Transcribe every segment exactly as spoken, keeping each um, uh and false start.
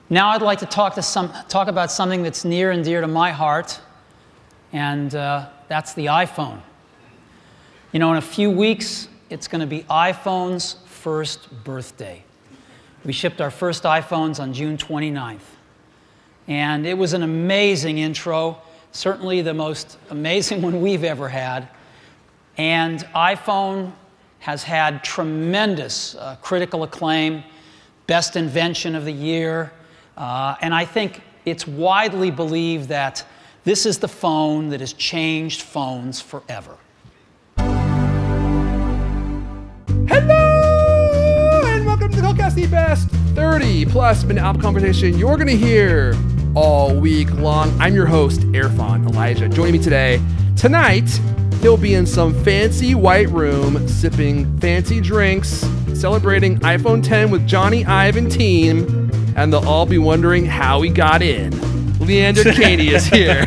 Now I'd like to talk to some talk about something that's near and dear to my heart, and uh, that's the iPhone. You know, in a few weeks, it's going to be iPhone's first birthday. We shipped our first iPhones on June twenty-ninth, and it was an amazing intro, certainly the most amazing one we've ever had. And iPhone has had tremendous uh, critical acclaim, best invention of the year. Uh, and I think it's widely believed that this is the phone that has changed phones forever. Hello, and welcome to the Cultcast, the best thirty plus minute Apple conversation you're going to hear all week long. I'm your host, Irfan Elijah. Joining me today, tonight, he'll be in some fancy white room, sipping fancy drinks, celebrating iPhone ten with Johnny, Ive, and team. And they'll all be wondering how he got in. Leander Caney is here.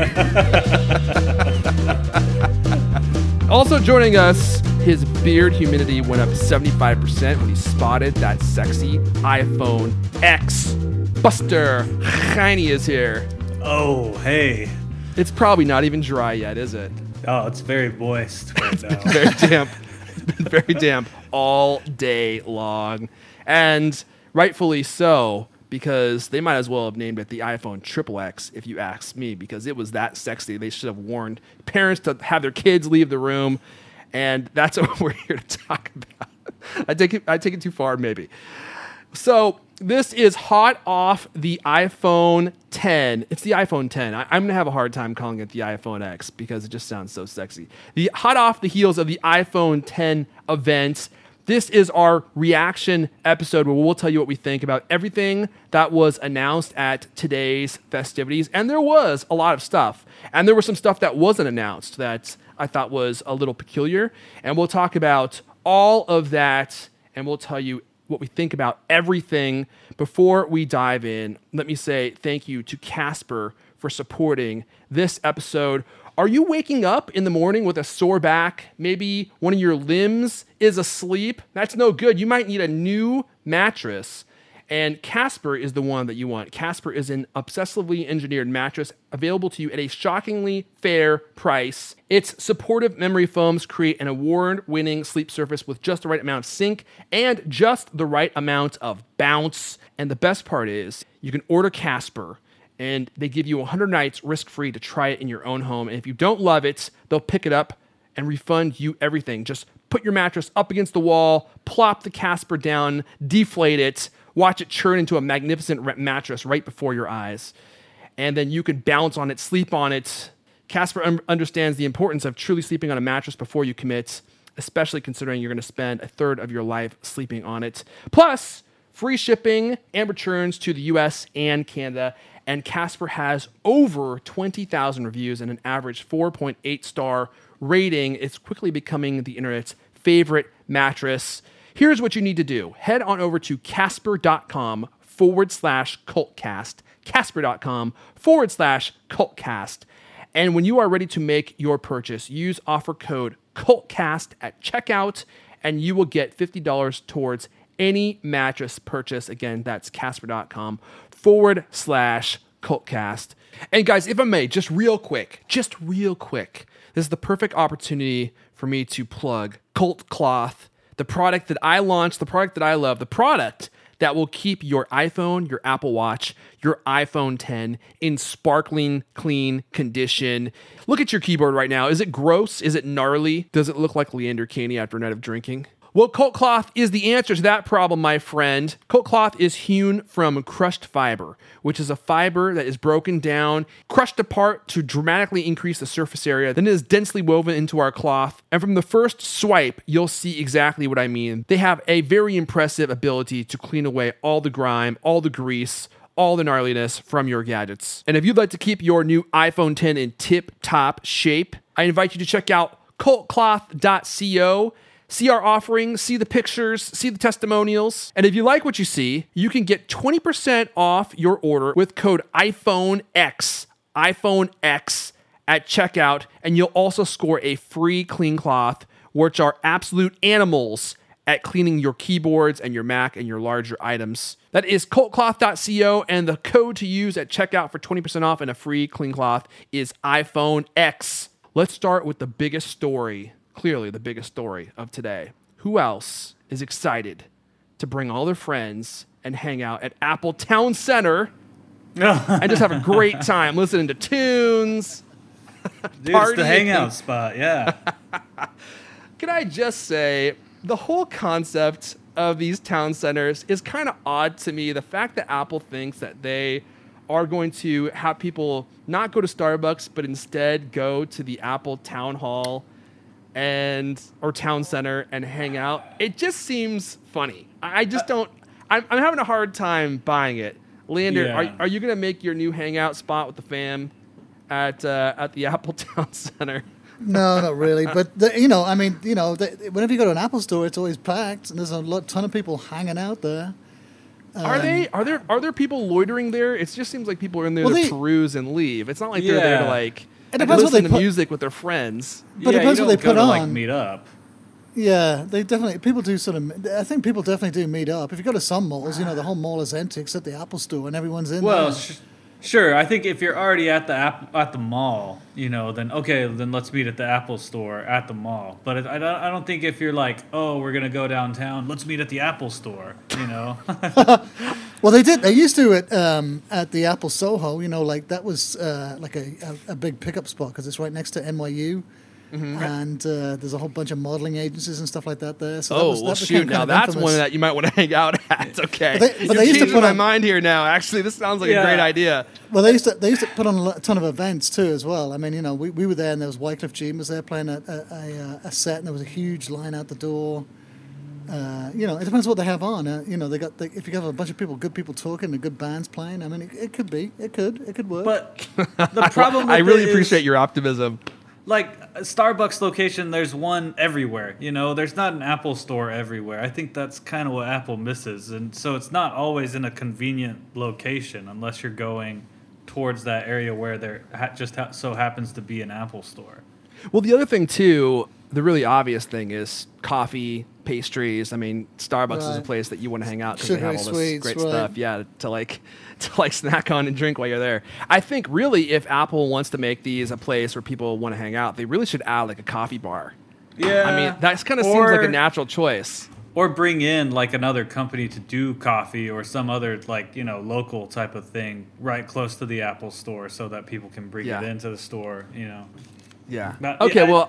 Also joining us, his beard humidity went up seventy-five percent when he spotted that sexy iPhone X. Buster Heine is here. Oh, hey. It's probably not even dry yet, is it? Oh, it's very moist right now. It's been very damp. It's been very damp all day long. And rightfully so, because they might as well have named it the iPhone Triple X, if you ask me, because it was that sexy. They should have warned parents to have their kids leave the room, and that's what we're here to talk about. I take it, I take it too far, maybe. So this is hot off the iPhone ten. It's the iPhone ten. I, I'm going to have a hard time calling it the iPhone X because it just sounds so sexy. The hot off the heels of the iPhone ten event. This is our reaction episode where we'll tell you what we think about everything that was announced at today's festivities. And there was a lot of stuff. And there was some stuff that wasn't announced that I thought was a little peculiar. And we'll talk about all of that, and we'll tell you what we think about everything. Before we dive in, let me say thank you to Casper for supporting this episode. Are you waking up in the morning with a sore back? Maybe one of your limbs is asleep? That's no good. You might need a new mattress. And Casper is the one that you want. Casper is an obsessively engineered mattress available to you at a shockingly fair price. Its supportive memory foams create an award-winning sleep surface with just the right amount of sink and just the right amount of bounce. And the best part is you can order Casper, and they give you one hundred nights risk-free to try it in your own home. And if you don't love it, they'll pick it up and refund you everything. Just put your mattress up against the wall, plop the Casper down, deflate it, watch it churn into a magnificent mattress right before your eyes. And then you can bounce on it, sleep on it. Casper un- understands the importance of truly sleeping on a mattress before you commit, especially considering you're going to spend a third of your life sleeping on it. Plus, free shipping and returns to the U S and Canada. And Casper has over twenty thousand reviews and an average four point eight star rating. It's quickly becoming the internet's favorite mattress. Here's what you need to do. Head on over to Casper.com forward slash cultcast. Casper.com forward slash cultcast. And when you are ready to make your purchase, use offer code cultcast at checkout, and you will get fifty dollars towards any mattress purchase. Again, that's Casper.com forward slash cultcast. And guys, if I may, just real quick, just real quick, this is the perfect opportunity for me to plug Cult Cloth, the product that I launched, the product that I love, the product that will keep your iPhone, your Apple Watch, your iPhone ten in sparkling clean condition. Look at your keyboard right now. Is it gross? Is it gnarly? Does it look like Leander Caney after a night of drinking? Well, Cult Cloth is the answer to that problem, my friend. Cult Cloth is hewn from crushed fiber, which is a fiber that is broken down, crushed apart to dramatically increase the surface area. Then it is densely woven into our cloth. And from the first swipe, you'll see exactly what I mean. They have a very impressive ability to clean away all the grime, all the grease, all the gnarliness from your gadgets. And if you'd like to keep your new iPhone ten in tip-top shape, I invite you to check out cult cloth dot co. See our offering, see the pictures, see the testimonials. And if you like what you see, you can get twenty percent off your order with code iPhoneX, iPhoneX at checkout. And you'll also score a free clean cloth, which are absolute animals at cleaning your keyboards and your Mac and your larger items. That is colt cloth dot co, and the code to use at checkout for twenty percent off and a free clean cloth is iPhone X. Let's start with the biggest story, clearly the biggest story of today. Who else is excited to bring all their friends and hang out at Apple Town Center and just have a great time listening to tunes? Dude, it's the hangout spot, yeah. Can I just say, the whole concept of these town centers is kind of odd to me. The fact that Apple thinks that they are going to have people not go to Starbucks, but instead go to the Apple Town Hall and or Town Center and hang out. It just seems funny. I just don't. I'm, I'm having a hard time buying it. Leander, Yeah. are, are you going to make your new hangout spot with the fam at uh, at the Apple Town Center? No, not really. But the, you know, I mean, you know, the, whenever you go to an Apple store, it's always packed, and there's a lot, ton of people hanging out there. Are they? Are there? Are there people loitering there? It just seems like people are in there Well, to they- peruse and leave. It's not like they're there to Yeah. like It depends what listen they to put- music with their friends. But it yeah, depends you what they don't go put to, like, on. meet up. Yeah, they definitely people do sort of. I think people definitely do meet up. If you go to some malls, you know, the whole mall is empty except the Apple store, and everyone's in Well, there. sh- sure. I think if you're already at the app at the mall, you know, then okay, then let's meet at the Apple store at the mall. But it, I don't. I don't think if you're like, oh, we're gonna go downtown, let's meet at the Apple store. You know. Well, they did. They used to at um, at the Apple Soho. You know, like that was uh, like a, a, a big pickup spot because it's right next to N Y U, Mm-hmm. and uh, there's a whole bunch of modeling agencies and stuff like that there. So that Oh was, that well, became shoot! kind Now of that's infamous. one that you might want to hang out at. Okay, But they- but you're they used to changing put my on- mind here now. Actually, this sounds like a Yeah. great idea. Well, they used to they used to put on a lo- ton of events too as well. I mean, you know, we, we were there and there was Wycliffe Jean was there playing a a, a, a set, and there was a huge line out the door. Uh, you know, it depends what they have on. Uh, you know, they got they, if you have a bunch of people, good people talking, and good bands playing. I mean, it, it could be, it could, it could work. But the problem. I with really it is, appreciate your optimism. like a Starbucks location, there's one everywhere. You know, there's not an Apple store everywhere. I think that's kind of what Apple misses, and so it's not always in a convenient location unless you're going towards that area where there ha- just ha- so happens to be an Apple store. Well, the other thing too, the really obvious thing is coffee, pastries. I mean, Starbucks is a Right. place that you want to hang out because they Sugary have all this sweets, great right. stuff. Yeah, to like to like snack on and drink while you're there. I think really, if Apple wants to make these a place where people want to hang out, they really should add like a coffee bar. Yeah, I mean, that kind of seems like a or- natural choice. Or bring in like another company to do coffee or some other like, you know, local type of thing right close to the Apple store so that people can bring Yeah. it into the store, you know. Yeah. But- okay. yeah, I- well,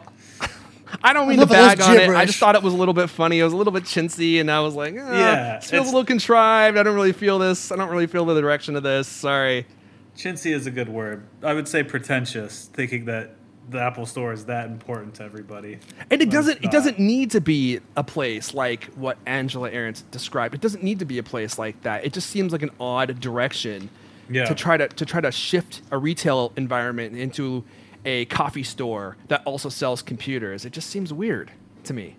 I don't mean Enough to of this bag on it. I gibberish. just thought it was a little bit funny. It was a little bit chintzy, and I was like, eh, Yeah, this feels a it's- little contrived. I don't really feel this. I don't really feel the direction of this. Sorry. Chintzy is a good word. I would say pretentious, thinking that the Apple store is that important to everybody. And it But doesn't. it's It not. doesn't need to be a place like what Angela Arendt described. It doesn't need to be a place like that. It just seems like an odd direction Yeah. to try to to try to shift a retail environment into a coffee store that also sells computers. It just seems weird to me.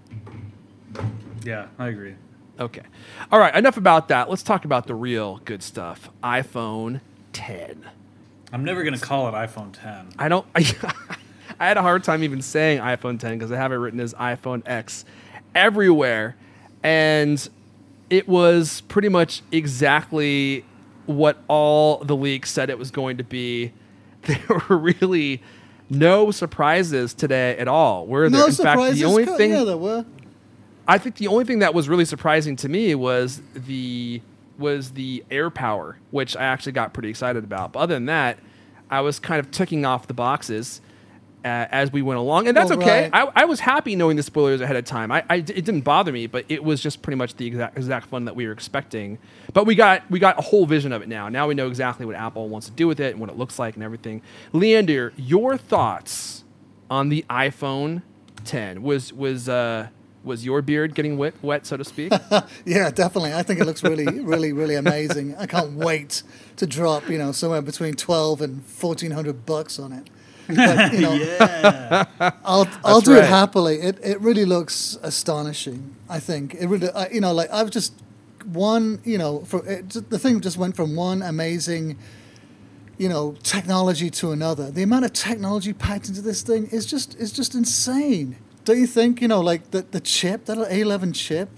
Yeah, I agree. Okay. All right. Enough about that. Let's talk about the real good stuff. iPhone ten. I'm never going to call it iPhone ten. I don't. I, I had a hard time even saying iPhone ten because I have it written as iPhone X everywhere, and it was pretty much exactly what all the leaks said it was going to be. There were really no surprises today at all. Were there? no In surprises. fact, the only Co- thing yeah, there were. I think the only thing that was really surprising to me was the was the air power, which I actually got pretty excited about. But other than that, I was kind of ticking off the boxes uh, as we went along, and that's Well, okay. right. I, I was happy knowing the spoilers ahead of time. I, I it didn't bother me, but it was just pretty much the exact exact fun that we were expecting. But we got we got a whole vision of it now. Now we know exactly what Apple wants to do with it and what it looks like and everything. Leander, your thoughts on the iPhone ten? Was was uh, was your beard getting wet, wet, so to speak? Yeah, definitely. I think it looks really, really, really amazing. I can't wait to drop, you know, somewhere between twelve and fourteen hundred bucks on it. But, you know, Yeah. I'll I'll do right. it happily. It it really looks astonishing. I think it really. I, you know, like I've just one. You know, for it, the thing just went from one amazing, you know, technology to another. The amount of technology packed into this thing is just is just insane. Don't you think? You know, like the the chip, that A eleven chip.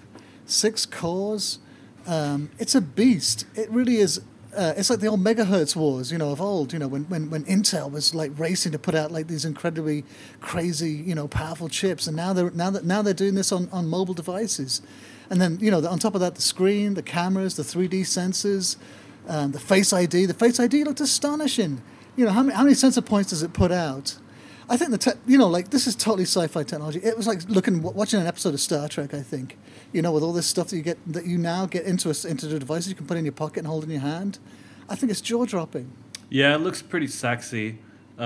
six cores. Um, it's a beast. It really is. Uh, it's like the old megahertz wars, you know, of old. You know, when, when when Intel was like racing to put out like these incredibly crazy, you know, powerful chips, and now they're now that now they're doing this on, on mobile devices, and then you know on top of that the screen, the cameras, the three D sensors, um, the Face I D. The Face I D looked astonishing. You know, how many how many sensor points does it put out? I think the te- you know like this is totally sci-fi technology. It was like looking watching an episode of Star Trek. I think. You know, with all this stuff that you get, that you now get into a, into the devices you can put in your pocket and hold in your hand, I think it's jaw dropping. Yeah, it looks pretty sexy.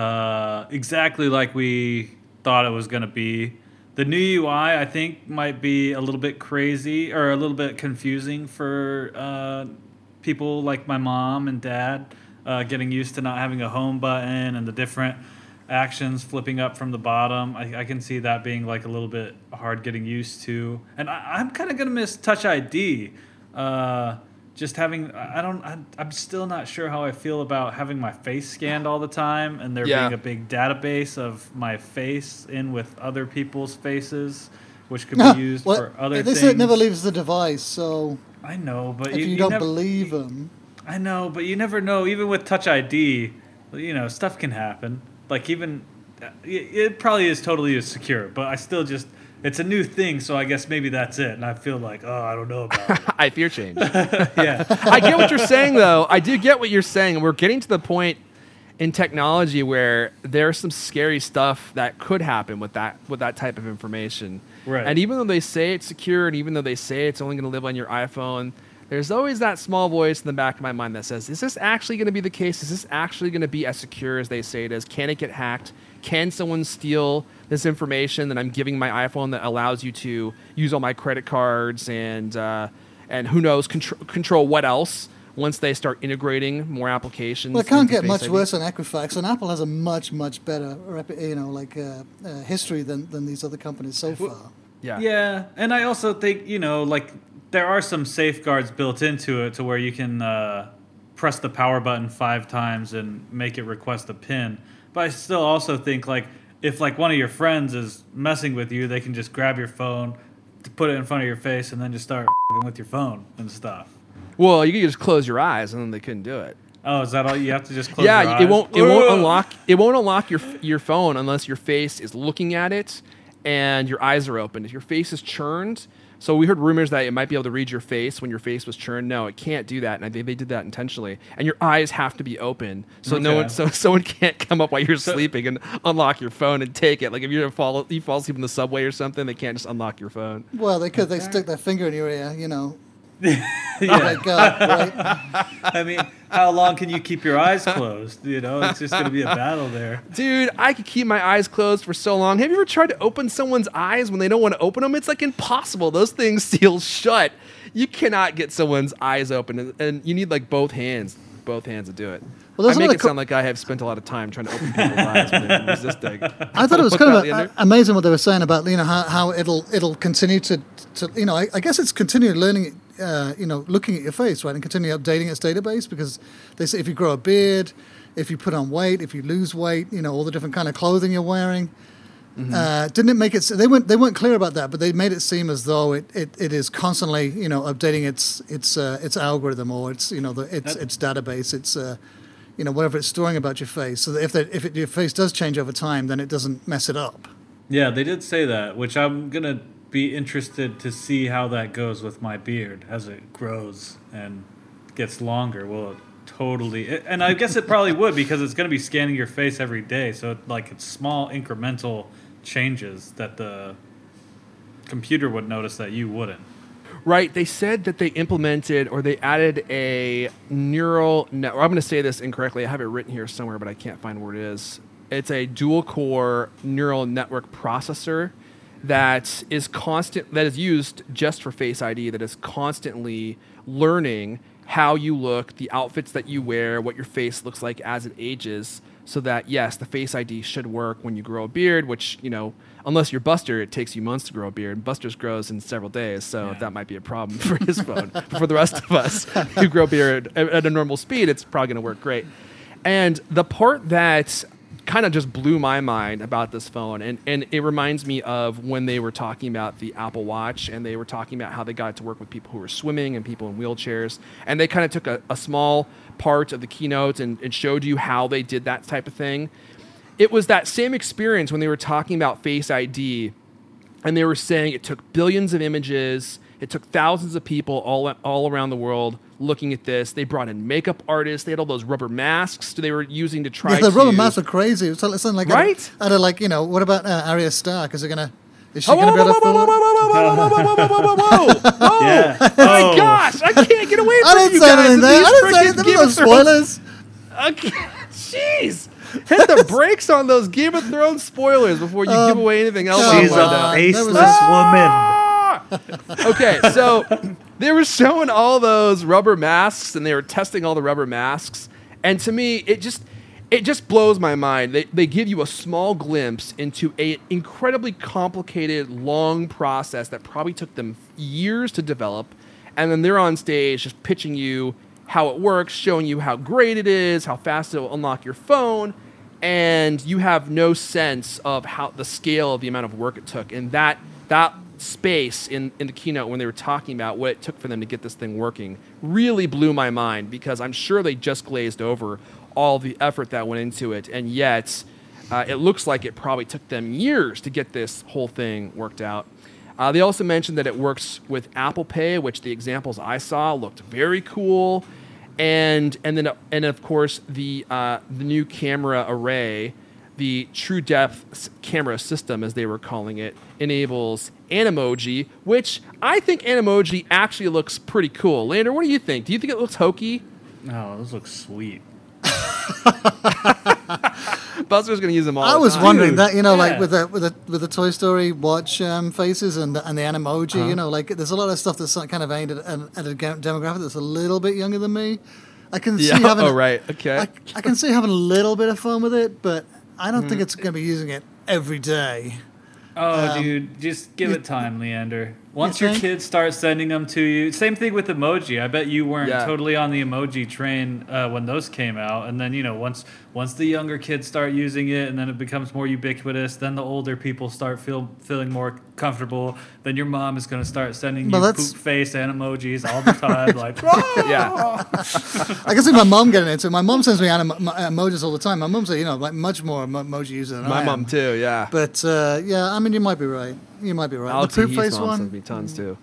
Uh, exactly like we thought it was going to be. The new U I, I think, might be a little bit crazy or a little bit confusing for uh, people like my mom and dad, uh, getting used to not having a home button and the different actions flipping up from the bottom. I, I can see that being like a little bit hard getting used to. And I, I'm kind of going to miss Touch I D. Uh, just having, I don't, I, I'm still not sure how I feel about having my face scanned all the time and there Yeah. being a big database of my face in with other people's faces, which could be used well, for other they things. say it never leaves the device, so I know, but if you, you, you don't never, believe them, I know, but you never know. Even with Touch I D, you know, stuff can happen. Like even, it, it probably is totally secure, but I still just, it's a new thing, so I guess maybe that's it. And I feel like, oh, I don't know about it. I fear change. Yeah. I get what you're saying, though. I do get what you're saying. We're getting to the point in technology where there's some scary stuff that could happen with that with that type of information. Right. And even though they say it's secure, and even though they say it's only going to live on your iPhone, there's always that small voice in the back of my mind that says, is this actually going to be the case? Is this actually going to be as secure as they say it is? Can it get hacked? Can someone steal this information that I'm giving my iPhone that allows you to use all my credit cards and uh, and who knows, contr- control what else once they start integrating more applications? well, it can't into get Face much I D? worse than Equifax, and Apple has a much much better, rep- you know, like uh, uh, history than than these other companies so far. Yeah. Yeah, and I also think, you know, like there are some safeguards built into it to where you can uh, press the power button five times and make it request a PIN. But I still also think like if like one of your friends is messing with you, they can just grab your phone, put it in front of your face, and then just start f***ing with your phone and stuff. Well, you could just close your eyes, and then they couldn't do it. Oh, is that all? You have to just close yeah, your it eyes? won't. It won't Ugh. unlock. It won't unlock your your phone unless your face is looking at it and your eyes are open. If your face is churned, so we heard rumors that it might be able to read your face when your face was churned. No, it can't do that, and I think they did that intentionally. And your eyes have to be open, so no Okay. one, so someone can't come up while you're So- sleeping and unlock your phone and take it. Like if you fall, you fall asleep in the subway or something, they can't just unlock your phone. Well, they could. They stick their finger in your ear, you know. Yeah. Oh my God! Right? I mean, how long can you keep your eyes closed? You know, it's just going to be a battle there. Dude, I could keep my eyes closed for so long. Have you ever tried to open someone's eyes when they don't want to open them? It's like impossible. Those things seal shut. You cannot get someone's eyes open, and, and you need like both hands, both hands to do it. Well, there's I make another it co- sound like I have spent a lot of time trying to open people's eyes when they're resisting. I thought it was What's kind that, of a, Leander? a- amazing what they were saying about you know how, how it'll it'll continue to, to you know I, I guess it's continuing learning uh, you know looking at your face, right, and continue updating its database, because they say if you grow a beard, if you put on weight, if you lose weight, you know all the different kind of clothing you're wearing. Mm-hmm. Uh, didn't it make it? They weren't they weren't clear about that, but they made it seem as though it, it, it is constantly you know updating its its uh, its algorithm or its you know the, its its database. It's uh, you know whatever it's storing about your face, so that if that if it, your face does change over time, then it doesn't mess it up. Yeah, they did say that, which I'm going to be interested to see how that goes with my beard as it grows and gets longer. Will it totally... And I guess it probably would, because it's going to be scanning your face every day. So, like, it's small incremental changes that the computer would notice that you wouldn't. Right. They said that they implemented or they added a neural network. I'm going to say this incorrectly. I have it written here somewhere, but I can't find where it is. It's a dual core neural network processor that is constant, that is used just for Face I D, that is constantly learning how you look, the outfits that you wear, what your face looks like as it ages, so that, yes, the Face I D should work when you grow a beard, which, you know, unless you're Buster, it takes you months to grow a beard. Buster's grows in several days, so Yeah. that might be a problem for his phone. But for the rest of us who grow beard at, at a normal speed, it's probably going to work great. And the part that kind of just blew my mind about this phone. And, and it reminds me of when they were talking about the Apple Watch, and they were talking about how they got to work with people who were swimming and people in wheelchairs. And they kind of took a, a small part of the keynote and, and showed you how they did that type of thing. It was that same experience when they were talking about Face I D, and they were saying it took billions of images. It took thousands of people all all around the world looking at this. They brought in makeup artists. They had all those rubber masks they were using to try Yeah, the to... rubber masks are crazy. It's something like Right? Out of like, you know, what about uh, Arya Stark? Is it gonna? Is she Oh, gonna whoa, be able whoa, to whoa, whoa, afford? whoa, whoa, whoa, whoa, whoa, whoa, whoa, whoa, whoa, whoa! Yeah. Oh my Oh. gosh, I can't get away I from didn't you say guys. anything with there. these I didn't say freaking anything. Game There of was Thrones- spoilers. Okay, jeez. Hit the brakes on those Game of Thrones spoilers before you give away anything else. come on She's Linda. a on, faceless that was- woman. Ah! Okay, so they were showing all those rubber masks, and they were testing all the rubber masks. And to me, it just it just blows my mind. They they give you a small glimpse into a incredibly complicated, long process that probably took them years to develop, and then they're on stage just pitching you how it works, showing you how great it is, how fast it will unlock your phone, and you have no sense of how the scale of the amount of work it took. And that that space in, in the keynote when they were talking about what it took for them to get this thing working really blew my mind, because I'm sure they just glazed over all the effort that went into it, and yet uh, it looks like it probably took them years to get this whole thing worked out. Uh, they also mentioned that it works with Apple Pay, which the examples I saw looked very cool, and and then uh, and of course the uh, the new camera array, the True Depth s- camera system, as they were calling it, enables Animoji, which I think Animoji actually looks pretty cool. Lander, what do you think? Do you think it looks hokey? Oh, those look sweet. Buster's going to use them all I the was time. wondering Dude, that, you know, like yeah. with the with the with the Toy Story watch um, faces and the, and the Animoji, Uh-huh. you know, like there's a lot of stuff that's kind of aimed at, at a ga- demographic that's a little bit younger than me. I can Yeah. see having Oh, a- right. Okay. I, I can see having a little bit of fun with it, but I don't Mm. think it's going to be using it every day. Oh, Um, dude, just give you- it time, Leander. Once you your think? kids start sending them to you, same thing with emoji. I bet you weren't Yeah. totally on the emoji train uh, when those came out, and then you know once once the younger kids start using it, and then it becomes more ubiquitous. Then the older people start feel feeling more comfortable. Then your mom is going to start sending Well, you that's- poop face and emojis all the time, like Yeah. I can see my mom getting into it. My mom sends me anim- mo- emojis all the time. My mom's a, you know, like much more emo- emoji user than I My am. mom, too, yeah. But uh, yeah, I mean, you might be right. You might be right. Alex the poop Heath's face mom one. sends me tons, too.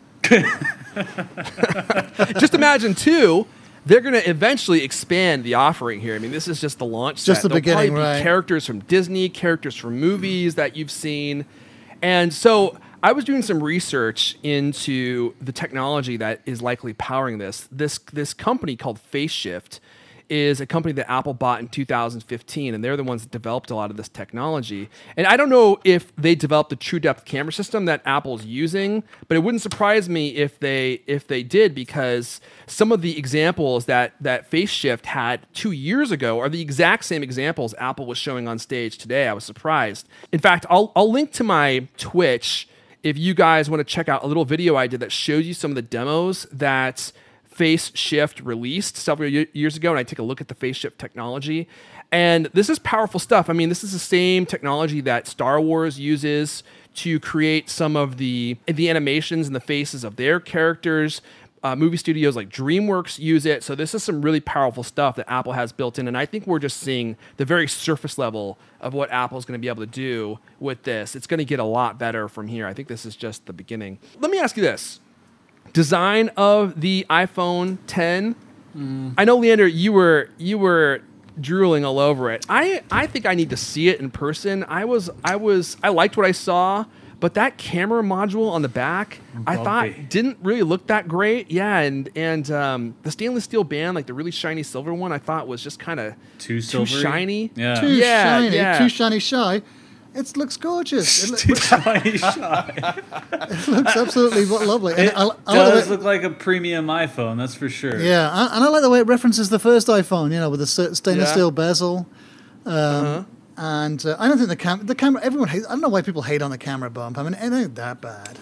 Just imagine, too, they're going to eventually expand the offering here. I mean, this is just the launch Just set. the There'll beginning, probably be right. characters from Disney, characters from movies that you've seen. And so I was doing some research into the technology that is likely powering this. This, this company called FaceShift is a company that Apple bought in two thousand fifteen, and they're the ones that developed a lot of this technology. And I don't know if they developed the True Depth camera system that Apple's using, but it wouldn't surprise me if they if they did, because some of the examples that that FaceShift had two years ago are the exact same examples Apple was showing on stage today. I was surprised. In fact, I'll I'll link to my Twitch if you guys want to check out a little video I did that shows you some of the demos that FaceShift released several y- years ago, and I take a look at the FaceShift technology. And this is powerful stuff. I mean, this is the same technology that Star Wars uses to create some of the the animations and the faces of their characters. Uh, movie studios like DreamWorks use it. So this is some really powerful stuff that Apple has built in. And I think we're just seeing the very surface level of what Apple's going to be able to do with this. It's going to get a lot better from here. I think this is just the beginning. Let me ask you this. Design of the iPhone ten. Mm. I know, Leander, you were you were drooling all over it. I, I think I need to see it in person. I was I was I liked what I saw, but that camera module on the back, I Bumpy. thought didn't really look that great. Yeah, and and um, the stainless steel band, like the really shiny silver one, I thought was just kind of too too silvery. shiny. Yeah. Too Yeah, shiny, yeah. too shiny shy. It looks gorgeous. It, Too loo- shiny shy. it looks absolutely lo- lovely. And It I, I like the does way- look like a premium iPhone, that's for sure. yeah, I- and I like the way it references the first iPhone. You know, with the s- stainless Yeah. steel bezel. Um, Uh-huh. And uh, I don't think the cam the camera. Everyone hates. I don't know why people hate on the camera bump. I mean, it ain't that bad.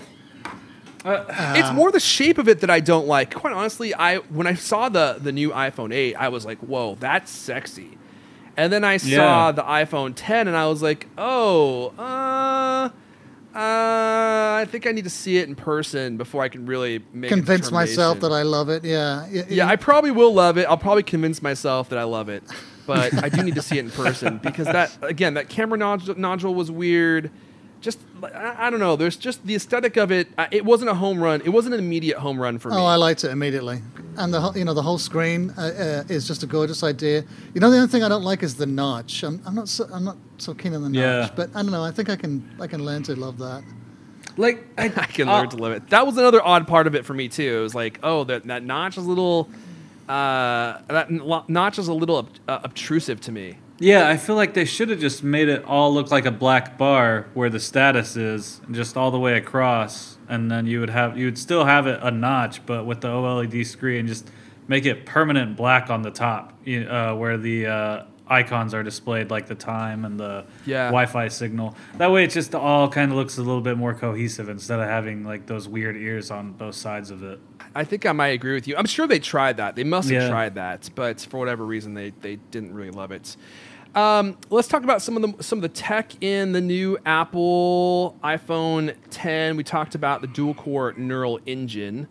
It's more the shape of it that I don't like. Quite honestly, I when I saw the the new iPhone eight, I was like, "Whoa, that's sexy." And then I saw Yeah. the iPhone ten, and I was like, oh, uh, uh, I think I need to see it in person before I can really make Convince a myself that determination. I love it. Yeah. Y- Yeah, y- I probably will love it. I'll probably convince myself that I love it. But I do need to see it in person because that, again, that camera nodule, nodule was weird. Just, I, I don't know. There's just the aesthetic of it. I- It wasn't a home run. It wasn't an immediate home run for me. Oh, I liked it immediately, and the whole- you know the whole screen uh, uh, is just a gorgeous idea. You know, the only thing I don't like is the notch. I'm, I'm not so I'm not so keen on the notch, Yeah. but I don't know. I think I can I can learn to love that. Like I, I can uh, learn to live it. That was another odd part of it for me too. It was like, oh, that that notch is a little, uh, that n- notch is a little ob- uh, obtrusive to me. Yeah, I feel like they should have just made it all look like a black bar where the status is, just all the way across, and then you would have you would still have it a notch, but with the OLED screen, just make it permanent black on the top, you- uh, where the uh, icons are displayed, like the time and the Yeah. Wi-Fi signal. That way, it just all kind of looks a little bit more cohesive instead of having like those weird ears on both sides of it. I think I might agree with you. I'm sure they tried that. They must have Yeah. tried that, but for whatever reason, they, they didn't really love it. Um, let's talk about some of the some of the tech in the new Apple iPhone ten. We talked about the dual-core neural engine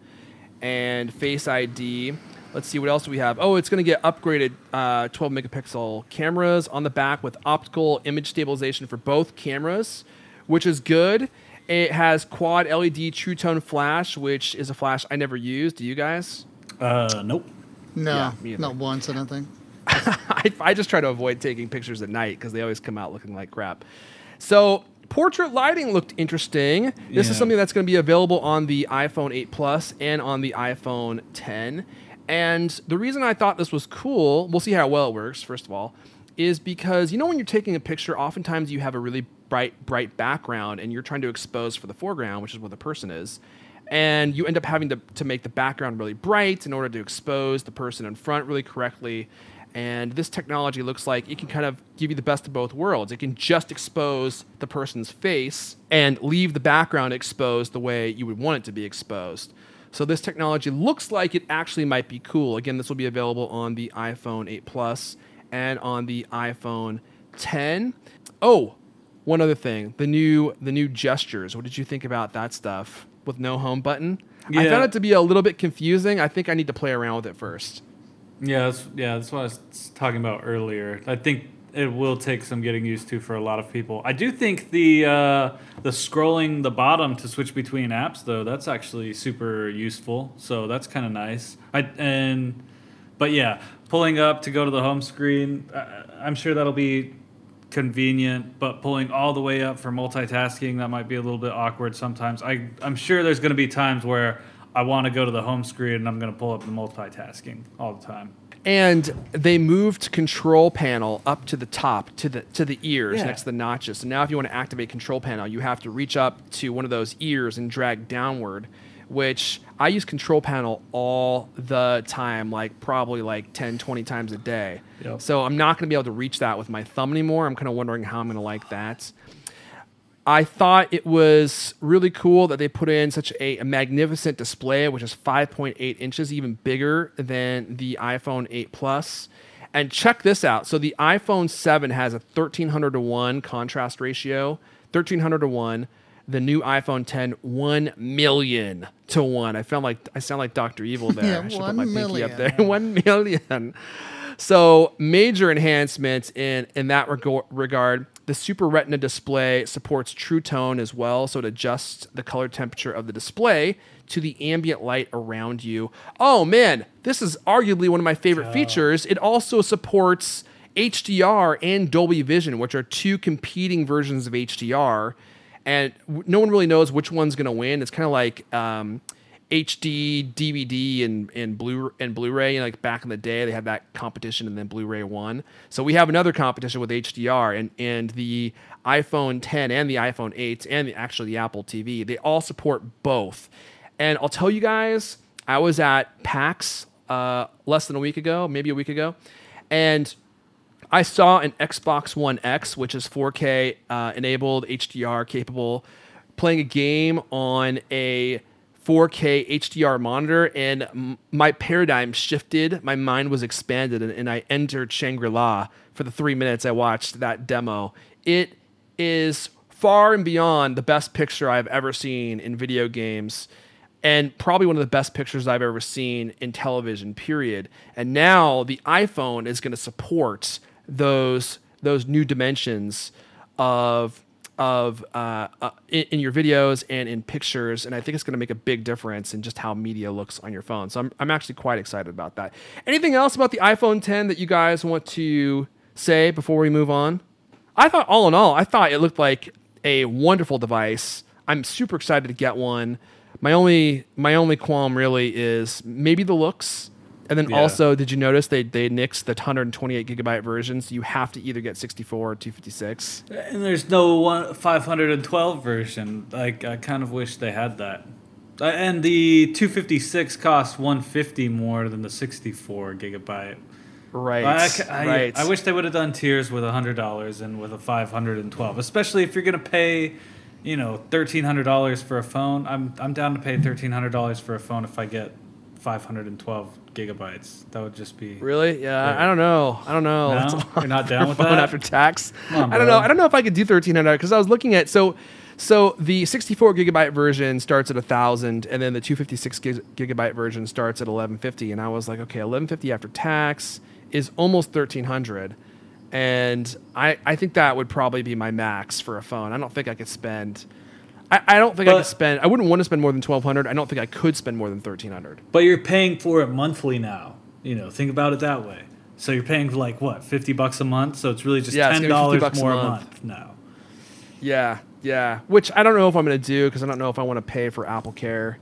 and Face I D. Let's see, what else do we have? Oh, it's going to get upgraded uh, twelve megapixel cameras on the back with optical image stabilization for both cameras, which is good. It has quad L E D True Tone flash, which is a flash I never used. Do you guys? Uh, nope. No, Yeah, me either. not once. I don't think. I, I just try to avoid taking pictures at night because they always come out looking like crap. So portrait lighting looked interesting. This is Yeah. something that's going to be available on the iPhone eight Plus and on the iPhone ten. And the reason I thought this was cool, we'll see how well it works, first of all, is because, you know, when you're taking a picture, oftentimes you have a really bright, bright background and you're trying to expose for the foreground, which is where the person is. And you end up having to, to make the background really bright in order to expose the person in front really correctly. And this technology looks like it can kind of give you the best of both worlds. It can just expose the person's face and leave the background exposed the way you would want it to be exposed. So this technology looks like it actually might be cool. Again, this will be available on the iPhone eight Plus and on the iPhone ten. Oh, one other thing, the new the new gestures. What did you think about that stuff with no home button? I Yeah. found it to be a little bit confusing. I think I need to play around with it first. Yeah, that's, yeah, that's what I was talking about earlier. I think it will take some getting used to for a lot of people. I do think the uh, the scrolling the bottom to switch between apps, though, that's actually super useful. So that's kind of nice. I and but yeah, pulling up to go to the home screen, uh, I'm sure that'll be convenient. But pulling all the way up for multitasking, that might be a little bit awkward sometimes. I I'm sure there's going to be times where I want to go to the home screen and I'm going to pull up the multitasking all the time. And they moved control panel up to the top, to the to the ears Yeah. next to the notches. So now if you want to activate control panel, you have to reach up to one of those ears and drag downward, which I use control panel all the time, like probably like ten, twenty times a day. Yep. So I'm not going to be able to reach that with my thumb anymore. I'm kind of wondering how I'm going to like that. I thought it was really cool that they put in such a, a magnificent display, which is five point eight inches, even bigger than the iPhone eight Plus. And check this out. So the iPhone seven has a thirteen hundred to one contrast ratio, thirteen hundred to one. The new iPhone ten, one million to one. I felt like I sound like Doctor Evil there. Yeah, I should one put my pinky up million. there. one million. So major enhancements in, in that rego- regard. The Super Retina display supports True Tone as well, so it adjusts the color temperature of the display to the ambient light around you. Oh man, this is arguably one of my favorite features. It also supports H D R and Dolby Vision, which are two competing versions of H D R, and w- no one really knows which one's going to win. It's kind of like um, H D, D V D, and and Blu and Blu-ray. You know, like back in the day, they had that competition, and then Blu-ray won. So we have another competition with H D R, and and the iPhone ten and the iPhone eight and the, actually the Apple T V. They all support both. And I'll tell you guys, I was at PAX uh, less than a week ago, maybe a week ago, and I saw an Xbox One X, which is four K uh, enabled, H D R capable, playing a game on a four K H D R monitor, and m- my paradigm shifted. My mind was expanded, and, and I entered Shangri-La for the three minutes I watched that demo. It is far and beyond the best picture I've ever seen in video games, and probably one of the best pictures I've ever seen in television, period. And now the iPhone is going to support those those new dimensions of of uh, uh, in, in your videos and in pictures, and I think it's going to make a big difference in just how media looks on your phone. So I'm I'm actually quite excited about that. Anything else about the iPhone ten that you guys want to say before we move on? I thought, all in all, I thought it looked like a wonderful device. I'm super excited to get one. My only my only qualm really is maybe the looks. And then Yeah. also, did you notice they they nixed the one hundred twenty-eight gigabyte version? So you have to either get sixty-four or two fifty-six. And there's no one five hundred twelve version. Like I kind of wish they had that. Uh, And the two fifty-six costs one hundred fifty more than the sixty-four gigabyte. Right. I, I, right. I wish they would have done tiers with one hundred dollars and with a five hundred twelve, especially if you're going to pay, you know, thirteen hundred dollars for a phone. I'm I'm down to pay thirteen hundred dollars for a phone if I get five hundred twelve gigabytes. That would just be Really? Yeah. Great. I don't know. I don't know. No? That's a lot You're not down for with phone that? after tax. Come on, I don't bro. know. I don't know if I could do thirteen hundred because I was looking at so so the sixty-four gigabyte version starts at a thousand, and then the two fifty-six gig, gigabyte version starts at eleven fifty, and I was like, okay, eleven fifty after tax is almost thirteen hundred, and I I think that would probably be my max for a phone. I don't think I could spend. I, I don't think I But- could spend. I wouldn't want to spend more than twelve hundred. I don't think I could spend more than thirteen hundred. But you're paying for it monthly now. You know, think about it that way. So you're paying for like what, fifty bucks a month? So it's really just Yeah, it's ten gonna be fifty dollars bucks a more a month. month now. Yeah, yeah. Which I don't know if I'm going to do because I don't know if I want to pay for Apple Care.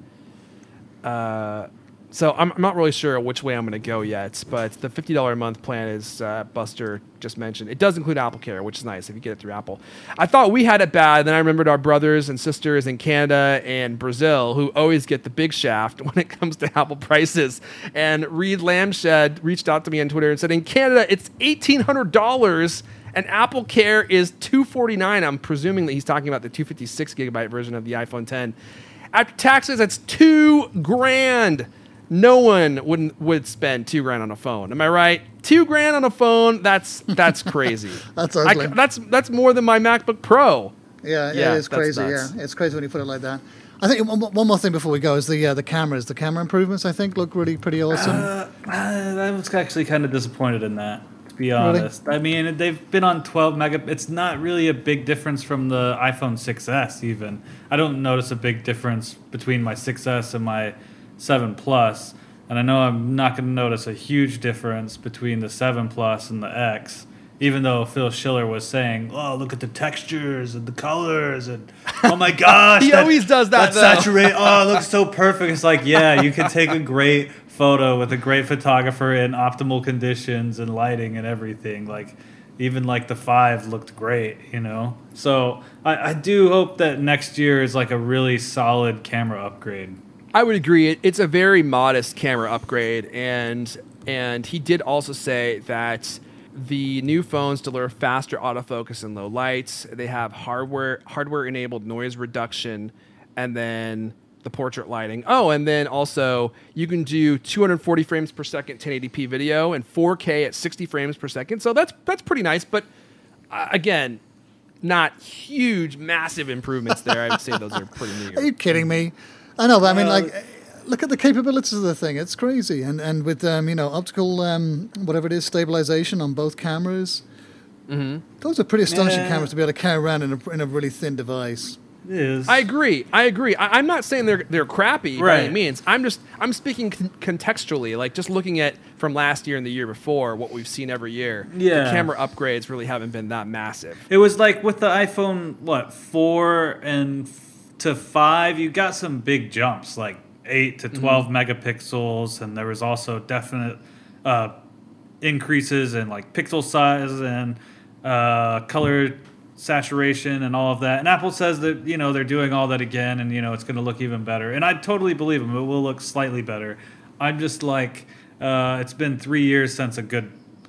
Uh, so I'm, I'm not really sure which way I'm going to go yet. But the fifty dollars a month plan is uh, Buster just mentioned. It does include Apple Care, which is nice if you get it through Apple. I thought we had it bad. Then I remembered our brothers and sisters in Canada and Brazil who always get the big shaft when it comes to Apple prices. And Reed Lambshed reached out to me on Twitter and said, in Canada, it's eighteen hundred dollars. And Apple Care is two hundred forty-nine dollars. I'm presuming that he's talking about the two fifty-six gigabyte version of the iPhone ten. After taxes, that's two grand. No one wouldn't would spend two grand on a phone. Am I right? Two grand on a phone. That's that's crazy. That's I ugly. c- that's that's more than my MacBook Pro. Yeah, Yeah, it is that's crazy. nuts. Yeah, it's crazy when you put it like that. I think one, one more thing before we go is the uh, the cameras. The camera improvements, I think, look really pretty awesome. Uh, I was actually kind of disappointed in that, to be Really? honest. I mean, they've been on twelve mega. It's not really a big difference from the iPhone six S even. I don't notice a big difference between my six S and my seven Plus. And I know I'm not going to notice a huge difference between the seven Plus and the X, even though Phil Schiller was saying, "Oh, look at the textures and the colors, and oh my gosh, He always does that, That though." saturate, oh, it looks so perfect." It's like, yeah, you can take a great photo with a great photographer in optimal conditions and lighting and everything. Like, even like the five looked great, you know. So I, I do hope that next year is like a really solid camera upgrade. I would agree. It, it's a very modest camera upgrade, and and he did also say that the new phones deliver faster autofocus in low lights. They have hardware hardware enabled noise reduction, and then the portrait lighting. Oh, and then also you can do two hundred forty frames per second ten eighty p video and four K at sixty frames per second. So that's that's pretty nice. But uh, again, not huge, massive improvements there. I would say those are pretty Are meager. you kidding me? I know, but I mean, Uh, like, look at the capabilities of the thing. It's crazy, and and with um, you know, optical um, whatever it is, stabilization on both cameras. Mm-hmm. Those are pretty astonishing Yeah. cameras to be able to carry around in a, in a really thin device. It is. I agree. I agree. I, I'm not saying they're they're crappy by any Right. means. I'm just I'm speaking con- contextually, like just looking at from last year and the year before what we've seen every year. Yeah. The camera upgrades really haven't been that massive. It was like with the iPhone, what, four and f- to five, you got some big jumps, like eight to twelve megapixels, and there was also definite uh, increases in like pixel size and uh, color saturation and all of that. And Apple says that, you know, they're doing all that again, and you know it's going to look even better. And I totally believe them; it will look slightly better. I'm just like, uh, it's been three years since a good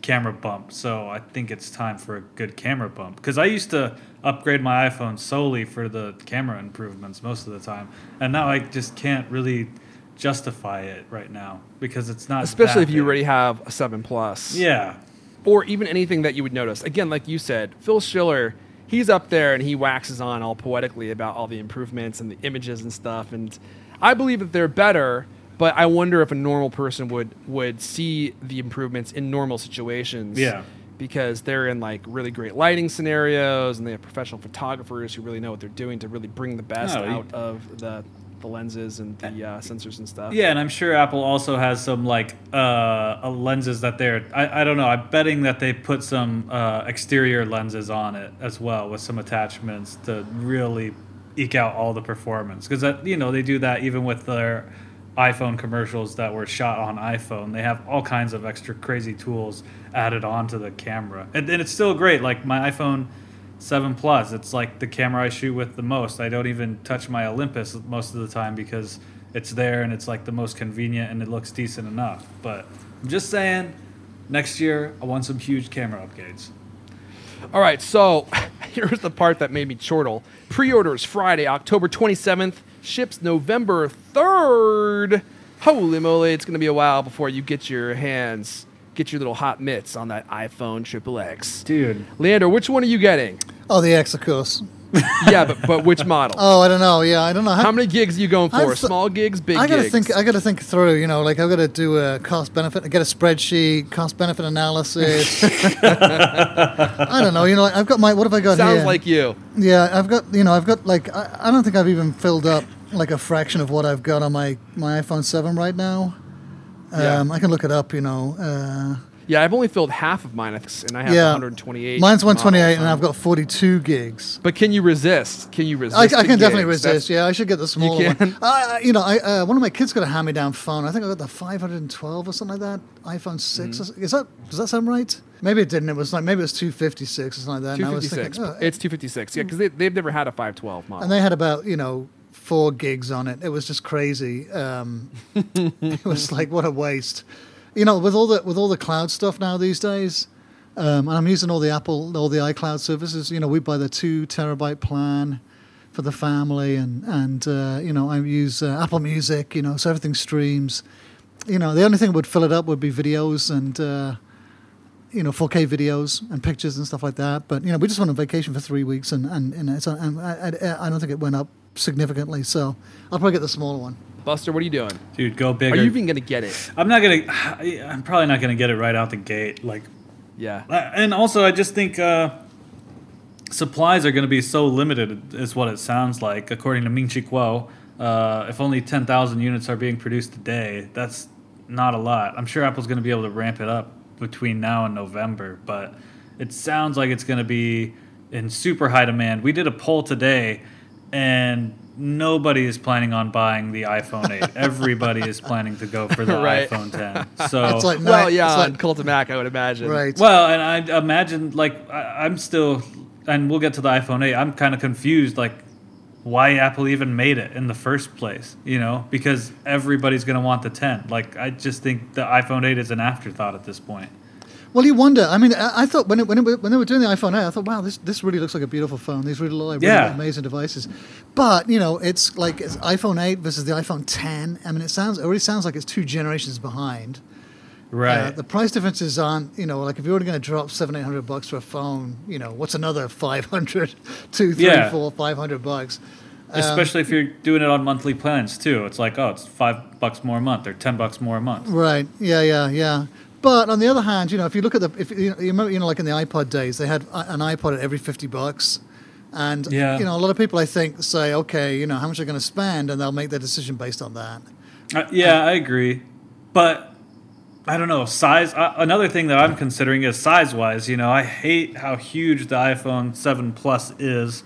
camera bump. So I think it's time for a good camera bump. Because I used to upgrade my iPhone solely for the camera improvements most of the time. And now I just can't really justify it right now because it's not Especially that if you big. already have a seven Plus. Yeah. Or even anything that you would notice. Again, like you said, Phil Schiller, he's up there and he waxes on all poetically about all the improvements and the images and stuff. And I believe that they're better, but I wonder if a normal person would, would see the improvements in normal situations. Yeah. Because they're in like really great lighting scenarios and they have professional photographers who really know what they're doing to really bring the best No, you- out of the the lenses and the uh, sensors and stuff. Yeah, and I'm sure Apple also has some like uh, uh, lenses that they're. I, I don't know. I'm betting that they put some uh, exterior lenses on it as well with some attachments to really eke out all the performance. Because that you know they do that even with their iPhone commercials that were shot on iPhone. They have all kinds of extra crazy tools added onto the camera, and, and it's still great. Like my iPhone seven Plus, it's like the camera I shoot with the most. I don't even touch my Olympus most of the time because it's there and it's like the most convenient and it looks decent enough. But I'm just saying, next year I want some huge camera upgrades. All right, so here's the part that made me chortle. Pre-orders Friday, October twenty-seventh. Ships November third. Holy moly, it's going to be a while before you get your hands, get your little hot mitts on that iPhone triple X. Dude. Leander, which one are you getting? Oh, the X, of course. Yeah, but, but which model? Oh, I don't know. Yeah, I don't know. How many gigs are you going I for? th- Small gigs, big I gotta gigs? think. I gotta think through. You know, like I've got to do a cost benefit. I get a spreadsheet, cost benefit analysis. I don't know. You know, like I've got my. What have I got Sounds here? like you. Yeah, I've got. You know, I've got like. I, I don't think I've even filled up like a fraction of what I've got on my my iPhone seven right now. Um, Yeah. I can look it up. You know. Uh, Yeah, I've only filled half of mine, I think, and I have yeah. one hundred twenty-eight. Mine's one twenty-eight, models, and so- I've got forty-two gigs. But can you resist? Can you resist? I, I the can definitely gigs? resist. That's- Yeah, I should get the smaller can? one. I, I- you know, I, uh, one of my kids got a hand-me-down phone. I think I got the five hundred twelve or something like that. iPhone six. Mm-hmm. Or, is that does that sound right? Maybe it didn't. It was like maybe it was two fifty-six or something like that. And I was two fifty-six. thinking, oh, It's two fifty-six. Yeah, because they, they've never had a five twelve model. and they had about you know four gigs on it. It was just crazy. Um, it was like what a waste. You know, with all the with all the cloud stuff now these days. Um, and I'm using all the Apple, all the iCloud services. You know, we buy the two terabyte plan for the family, and and uh, you know, I use uh, Apple Music. You know, so everything streams. You know, the only thing that would fill it up would be videos and uh, you know, four K videos and pictures and stuff like that. But you know, we just went on vacation for three weeks, and and, and, it's, and I, I, I don't think it went up significantly. So I'll probably get the smaller one. Buster, what are you doing? Dude, go Are bigger. you even going to get it? I'm not gonna. I'm probably not gonna get it right out the gate. Like, Yeah. uh, and also I just think uh, supplies are gonna be so limited. Is what it sounds like, according to Ming Chi Kuo. Uh, if only ten thousand units are being produced a day, that's not a lot. I'm sure Apple's gonna be able to ramp it up between now and November, but it sounds like it's gonna be in super high demand. We did a poll today, and nobody is planning on buying the iPhone eight. Everybody is planning to go for the Right. iPhone ten. So It's like Well, night- yeah, it's on like, Cult of Mac, I would imagine. right. well, and I imagine like I, I'm still, and we'll get to the iPhone eight. I'm kind of confused, like why Apple even made it in the first place. You know, because everybody's gonna want the ten. Like I just think the iPhone eight is an afterthought at this point. Well, you wonder. I mean, I, I thought when it, when it, when they were doing the iPhone eight, I thought, wow, this this really looks like a beautiful phone. These really look like really Yeah. amazing devices. But you know, it's like it's iPhone eight versus the iPhone ten. I mean, it sounds it already sounds like it's two generations behind. Right. Uh, the price differences aren't, you know, like if you're already going to drop seven, eight hundred bucks for a phone, you know, what's another five hundred, two, three, Yeah. four, five hundred bucks. Um, Especially if you're doing it on monthly plans too. It's like, oh, it's five bucks more a month or ten bucks more a month. Right. Yeah. Yeah. Yeah. But on the other hand, you know, if you look at the, if you, you remember, you know, like in the iPod days, they had a- an iPod at every fifty bucks, and Yeah. you know, a lot of people I think say, okay, you know, how much they're going to spend, and they'll make their decision based on that. Uh, yeah, I agree, but I don't know size. Uh, another thing that I'm considering is size-wise. You know, I hate how huge the iPhone seven Plus is.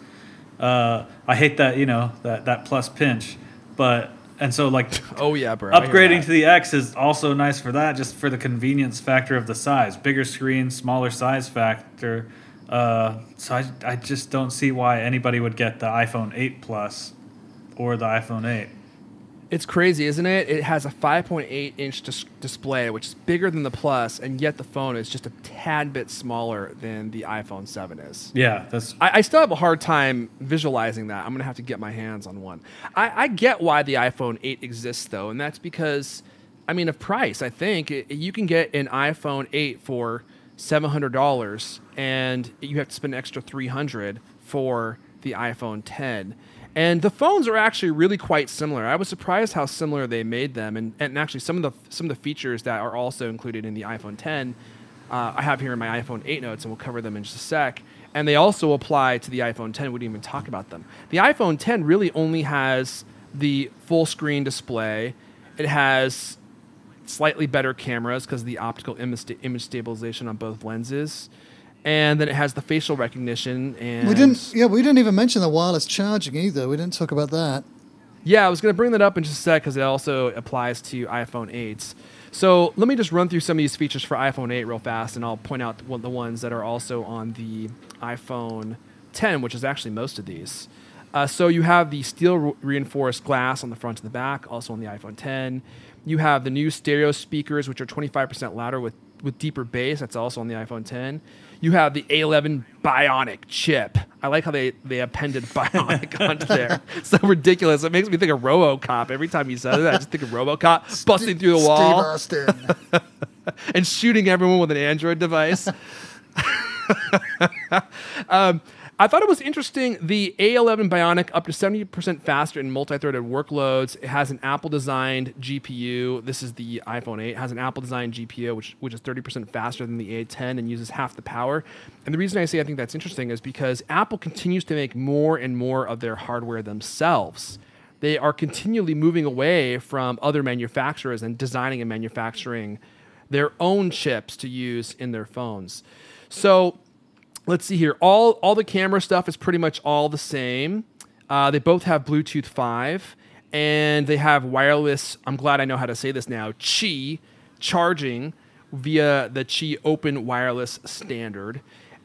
Uh, I hate that you know that that Plus pinch, but and so like Oh, yeah, bro. I hear upgrading that. to the X is also nice for that, just for the convenience factor of the size, bigger screen, smaller size factor. Uh, so I I just don't see why anybody would get the iPhone eight Plus or the iPhone eight. It's crazy, isn't it? It has a five point eight inch dis- display, which is bigger than the Plus, and yet the phone is just a tad bit smaller than the iPhone seven is. Yeah, that's I, I still have a hard time visualizing that. I'm going to have to get my hands on one. I, I get why the iPhone eight exists, though, and that's because, I mean, of price, I think. It, you can get an iPhone eight for seven hundred dollars, and you have to spend an extra three hundred dollars for the iPhone ten. And the phones are actually really quite similar. I was surprised how similar they made them, and, and actually some of the some of the features that are also included in the iPhone ten, uh, I have here in my iPhone eight notes, and we'll cover them in just a sec. And they also apply to the iPhone ten. We didn't even talk about them. The iPhone ten really only has the full screen display. It has slightly better cameras because of the optical image, sta- image stabilization on both lenses. And then it has the facial recognition. And We didn't. Yeah, we didn't even mention the wireless charging either. We didn't talk about that. Yeah, I was going to bring that up in just a sec because it also applies to iPhone eights. So let me just run through some of these features for iPhone eight real fast, and I'll point out the the ones that are also on the iPhone ten, which is actually most of these. Uh, so you have the steel re- reinforced glass on the front and the back, also on the iPhone ten. You have the new stereo speakers, which are twenty-five percent louder with, with deeper bass. That's also on the iPhone ten. You have the A eleven Bionic chip. I like how they, they appended Bionic onto there. So ridiculous. It makes me think of RoboCop. Every time you said it, I just think of RoboCop busting through the wall Steve Austin. and shooting everyone with an Android device. um, I thought it was interesting. The A eleven Bionic, up to seventy percent faster in multi-threaded workloads. It has an Apple-designed G P U. This is the iPhone eight. It has an Apple-designed G P U, which which is thirty percent faster than the A ten and uses half the power. And the reason I say I think that's interesting is because Apple continues to make more and more of their hardware themselves. They are continually moving away from other manufacturers and designing and manufacturing their own chips to use in their phones. So let's see here. All all the camera stuff is pretty much all the same. Uh, they both have Bluetooth five, and they have wireless, I'm glad I know how to say this now, Qi charging via the Qi Open Wireless Standard.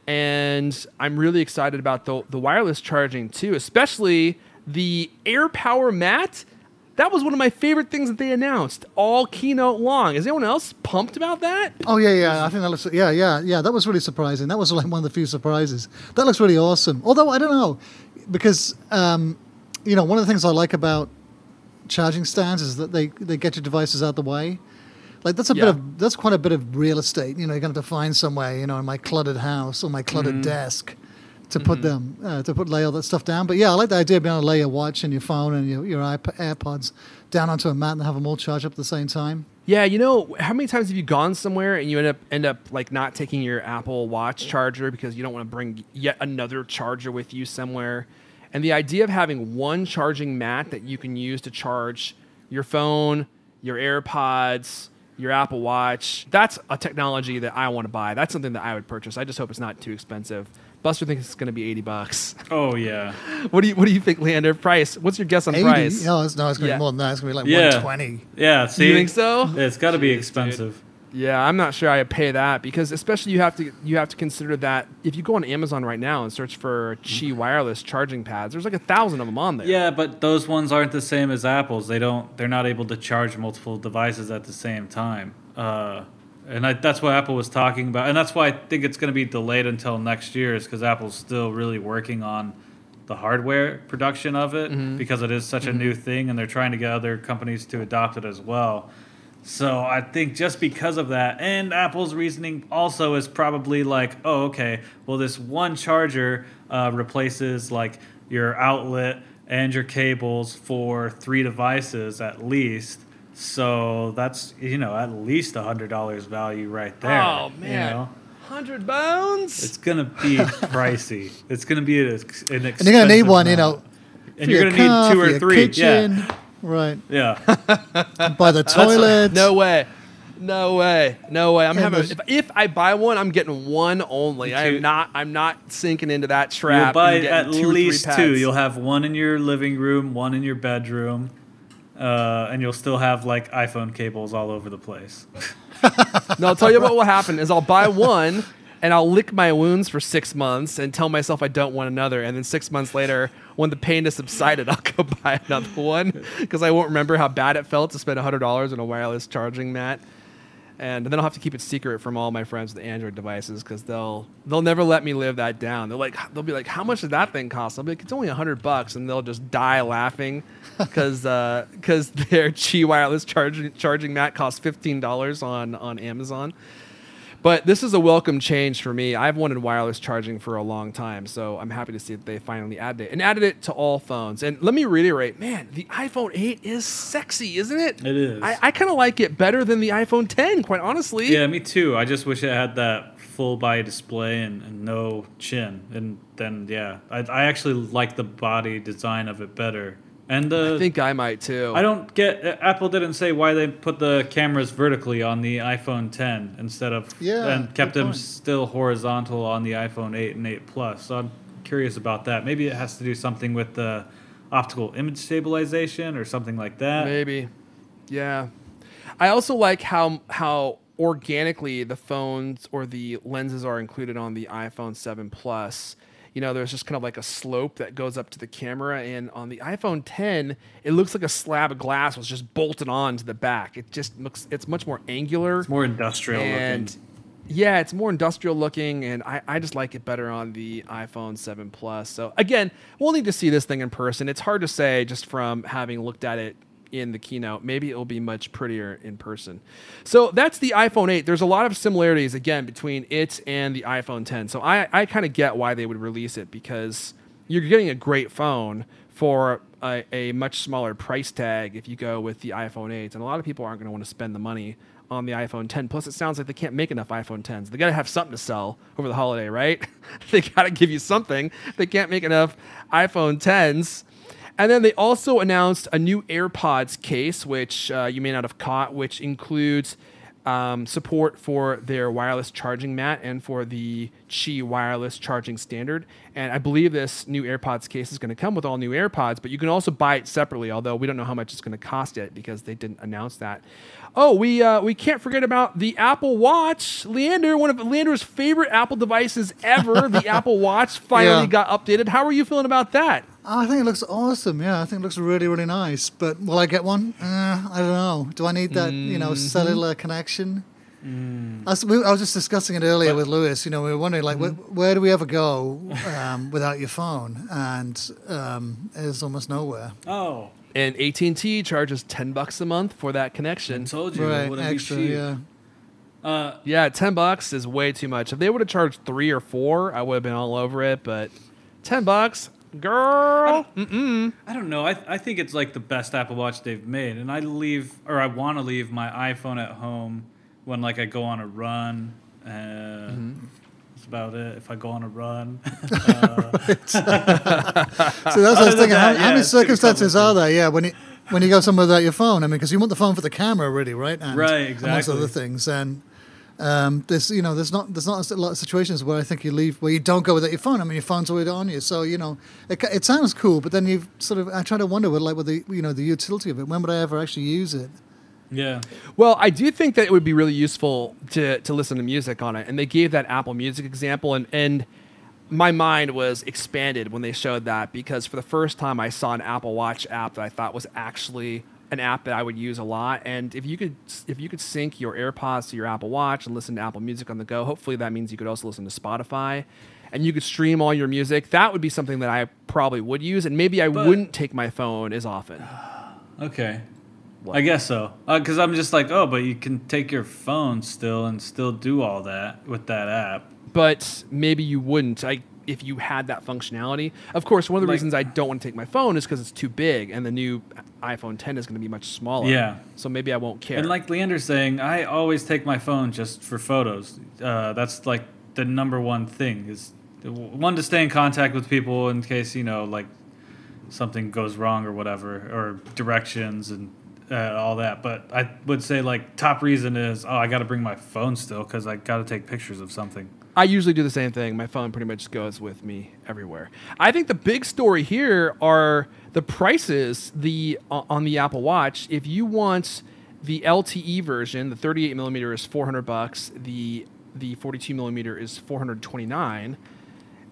And I'm really excited about the, the wireless charging too, especially the AirPower Mat. That was one of my favorite things that they announced all keynote long. Is anyone else pumped about that? Oh yeah, yeah. I think that looks. Yeah, yeah, yeah. That was really surprising. That was like one of the few surprises. That looks really awesome. Although I don't know, because um, you know, one of the things I like about charging stands is that they they get your devices out the way. Like that's a Yeah. bit of that's quite a bit of real estate. You know, you're gonna have to find somewhere. You know, in my cluttered house or my cluttered Mm-hmm. desk. To put them, uh, to put lay all that stuff down. But yeah, I like the idea of being able to lay your watch and your phone and your, your iP- AirPods down onto a mat and have them all charge up at the same time. Yeah, you know, how many times have you gone somewhere and you end up end up like not taking your Apple Watch charger because you don't want to bring yet another charger with you somewhere? And the idea of having one charging mat that you can use to charge your phone, your AirPods, your Apple Watch, that's a technology that I want to buy. That's something that I would purchase. I just hope it's not too expensive. Buster thinks it's going to be eighty bucks. oh yeah. What do you What do you think, Leander? Price? What's your guess on eighty? price? No, it's, no, it's going to Yeah. be more than that. It's going to be like Yeah. one twenty. Yeah. See, You think so? It's got to be Jeez, expensive. Yeah, I'm not sure I'd pay that because especially you have to you have to consider that if you go on Amazon right now and search for Qi wireless charging pads, there's like a thousand of them on there. Yeah, but those ones aren't the same as Apple's. They don't. They're not able to charge multiple devices at the same time. Uh, and I, that's what Apple was talking about, and that's why I think it's going to be delayed until next year, is because Apple's still really working on the hardware production of it Mm-hmm. because it is such a new thing, and they're trying to get other companies to adopt it as well. So I think just because of that, and Apple's reasoning also is probably like, oh, okay, well, this one charger uh, replaces like your outlet and your cables for three devices at least. So that's, you know, at least one hundred dollars value right there. Oh man, You know? hundred bones. It's going to be pricey. It's going to be an, ex- an expensive And you're going to need one, you amount. know, And for you're your going to car, need two for or your three. kitchen. Right. Yeah. Yeah. By the toilet. No way. No way. No way. I'm Yeah, having. those- If, if I buy one, I'm getting one only. I Two- am not. I'm not sinking into that You'll trap. buy and getting at two or three least pads. two. You'll have one in your living room, one in your bedroom, uh, and you'll still have like iPhone cables all over the place. No, I'll tell you what will happen is I'll buy one and I'll lick my wounds for six months and tell myself I don't want another, and then six months later, when the pain has subsided, I'll go buy another one because I won't remember how bad it felt to spend one hundred dollars on a wireless charging mat. And then I'll have to keep it secret from all my friends with Android devices because they'll they'll never let me live that down. They're like they'll be like, how much did that thing cost? I'll be like, it's only a hundred bucks, and they'll just die laughing because because uh, their Qi wireless charging charging mat costs fifteen dollars on on Amazon. But this is a welcome change for me. I've wanted wireless charging for a long time, so I'm happy to see that they finally added it and added it to all phones. And let me reiterate, man, the iPhone eight is sexy, isn't it? It is. I, I kind of like it better than the iPhone ten, quite honestly. Yeah, me too. I just wish it had that full body display and, and no chin. And then, yeah, I, I actually like the body design of it better. And uh, I think I might too. I don't get. Apple didn't say why they put the cameras vertically on the iPhone ten instead of Yeah, and kept good them point. still horizontal on the iPhone eight and eight Plus. So I'm curious about that. Maybe it has to do something with the optical image stabilization or something like that. Maybe. Yeah. I also like how how organically the phones or the lenses are included on the iPhone seven Plus. You know, there's just kind of like a slope that goes up to the camera, and on the iPhone ten, it looks like a slab of glass was just bolted on to the back. It just looks, it's much more angular. It's more industrial and looking. yeah, it's more industrial looking, and I, I just like it better on the iPhone seven Plus. So again, we'll need to see this thing in person. It's hard to say just from having looked at it in the keynote. Maybe it'll be much prettier in person. So that's the iPhone eight. There's a lot of similarities, again, between it and the iPhone ten. So I, I kind of get why they would release it, because you're getting a great phone for a, a much smaller price tag if you go with the iPhone eight. And a lot of people aren't going to want to spend the money on the iPhone ten. Plus, it sounds like they can't make enough iPhone tens. They got to have something to sell over the holiday, right? They got to give you something. They can't make enough iPhone tens. And then they also announced a new AirPods case, which uh, you may not have caught, which includes um, support for their wireless charging mat and for the Qi wireless charging standard. And I believe this new AirPods case is going to come with all new AirPods, but you can also buy it separately, although we don't know how much it's going to cost yet because they didn't announce that. Oh, we uh, we can't forget about the Apple Watch. Leander, one of Leander's favorite Apple devices ever, the Apple Watch finally Yeah. got updated. How are you feeling about that? I think it looks awesome. Yeah, I think it looks really, really nice. But will I get one? Uh, I don't know. Do I need that, you know, cellular connection? I, was, we, I was just discussing it earlier with Lewis. You know, we were wondering, like, where, where do we ever go um, without your phone? And um, it's almost nowhere. Oh, And A T and T charges ten bucks a month for that connection. I told you. Right, it wouldn't be extra, cheap. yeah. Uh, Yeah, ten bucks is way too much. If they would have charged three or four, I would have been all over it. But ten bucks, girl. Mm-mm. I don't know. I th- I think it's like the best Apple Watch they've made, and I leave or I want to leave my iPhone at home when like I go on a run. Uh, Mm-hmm. That's about it. If I go on a run, uh, So that's what I was Other than thinking. that, how, yeah, how many it's super circumstances complicated. are there? Yeah, when you when you go somewhere without your phone. I mean, because you want the phone for the camera, really, right? And Right, Amongst exactly. other things, and um, there's you know there's not there's not a lot of situations where I think you leave where you don't go without your phone. I mean, your phone's already on you, so you know it, ca- it sounds cool, but then you sort of I try to wonder what like what the you know the utility of it. When would I ever actually use it? yeah. Well, I do think that it would be really useful to to listen to music on it. And they gave that Apple Music example, and and my mind was expanded when they showed that, because for the first time I saw an Apple Watch app that I thought was actually an app that I would use a lot. And if you could if you could sync your AirPods to your Apple Watch and listen to Apple Music on the go, hopefully that means you could also listen to Spotify and you could stream all your music. That would be something that I probably would use, and maybe I But- wouldn't take my phone as often. Okay. What? I guess so. Because I'm just like, oh, but you can take your phone still and still do all that with that app. But maybe you wouldn't. I, if you had that functionality. Of course, one of the Like- reasons I don't want to take my phone is because it's too big, and the new iPhone ten is going to be much smaller. Yeah. So maybe I won't care. And like Leander's saying, I always take my phone just for photos. Uh, that's like the number one thing is one, to stay in contact with people in case, you know, like something goes wrong or whatever, or directions and uh, all that. But I would say like top reason is, oh, I got to bring my phone still because I got to take pictures of something. I usually do the same thing. My phone pretty much goes with me everywhere. I think the big story here are the prices the uh, on the Apple Watch. If you want the L T E version, the thirty-eight millimeter is four hundred bucks. The the forty-two millimeter is four hundred twenty-nine.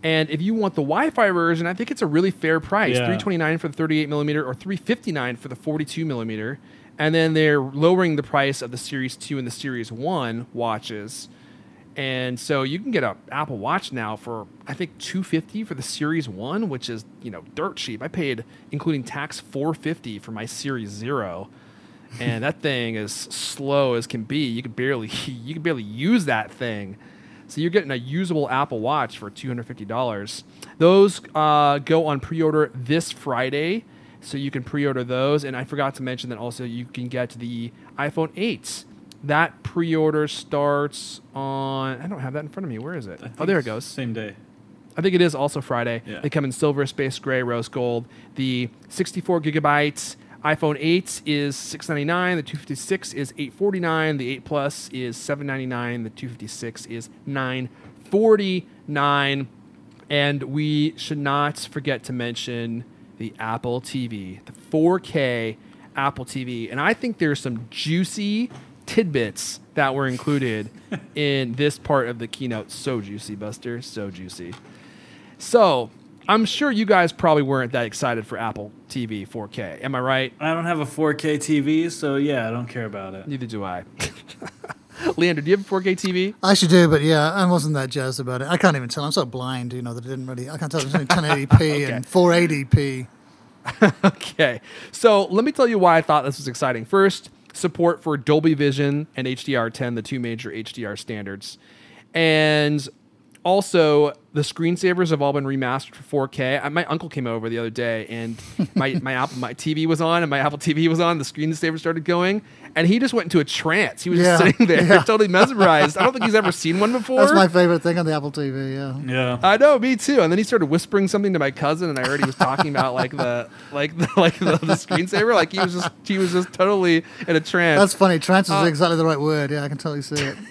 And if you want the Wi-Fi version, I think it's a really fair price: Yeah. three twenty-nine for the thirty-eight millimeter or three fifty-nine for the forty-two millimeter. And then they're lowering the price of the Series two and the Series one watches. And so you can get an Apple Watch now for, I think, two fifty for the Series one, which is, you know, dirt cheap. I paid, including tax, four fifty for my Series zero. And that thing is slow as can be. You could barely you could barely use that thing. So you're getting a usable Apple Watch for two hundred fifty dollars. Those uh, go on pre-order this Friday, so you can pre-order those. And I forgot to mention that also you can get the iPhone eight. That pre-order starts on... I don't have that in front of me. Where is it? Oh, there it goes. Same day. I think it is also Friday. Yeah. They come in silver, space gray, rose gold. The sixty-four gigabytes iPhone eight is six ninety-nine. The two fifty-six is eight forty-nine. The eight Plus is seven ninety-nine. The two fifty-six is nine forty-nine. And we should not forget to mention the Apple T V, the four K Apple T V. And I think there's some juicy tidbits that were included in this part of the keynote. So juicy, Buster. So juicy. So I'm sure you guys probably weren't that excited for Apple T V four K. Am I right? I don't have a four K T V, so yeah, I don't care about it. Neither do I. Leander, do you have a four K T V? I should do, but yeah, I wasn't that jazzed about it. I can't even tell. I'm so blind, you know, that I didn't really. I can't tell. There's only ten eighty p Okay. and four eighty p. Okay. So let me tell you why I thought this was exciting. First, support for Dolby Vision and H D R ten, the two major H D R standards. And also, the screensavers have all been remastered for four K. I, my uncle came over the other day, and my my Apple my T V was on, and my Apple T V was on. The screensaver started going, and he just went into a trance. He was Yeah, just sitting there, yeah. totally mesmerized. I don't think he's ever seen one before. That's my favorite thing on the Apple T V. Yeah. Yeah. I know, me too. And then he started whispering something to my cousin, and I heard he was talking about like the like the like the, the screensaver. Like he was just he was just totally in a trance. That's funny. Trance is Uh, exactly the right word. Yeah, I can totally see it.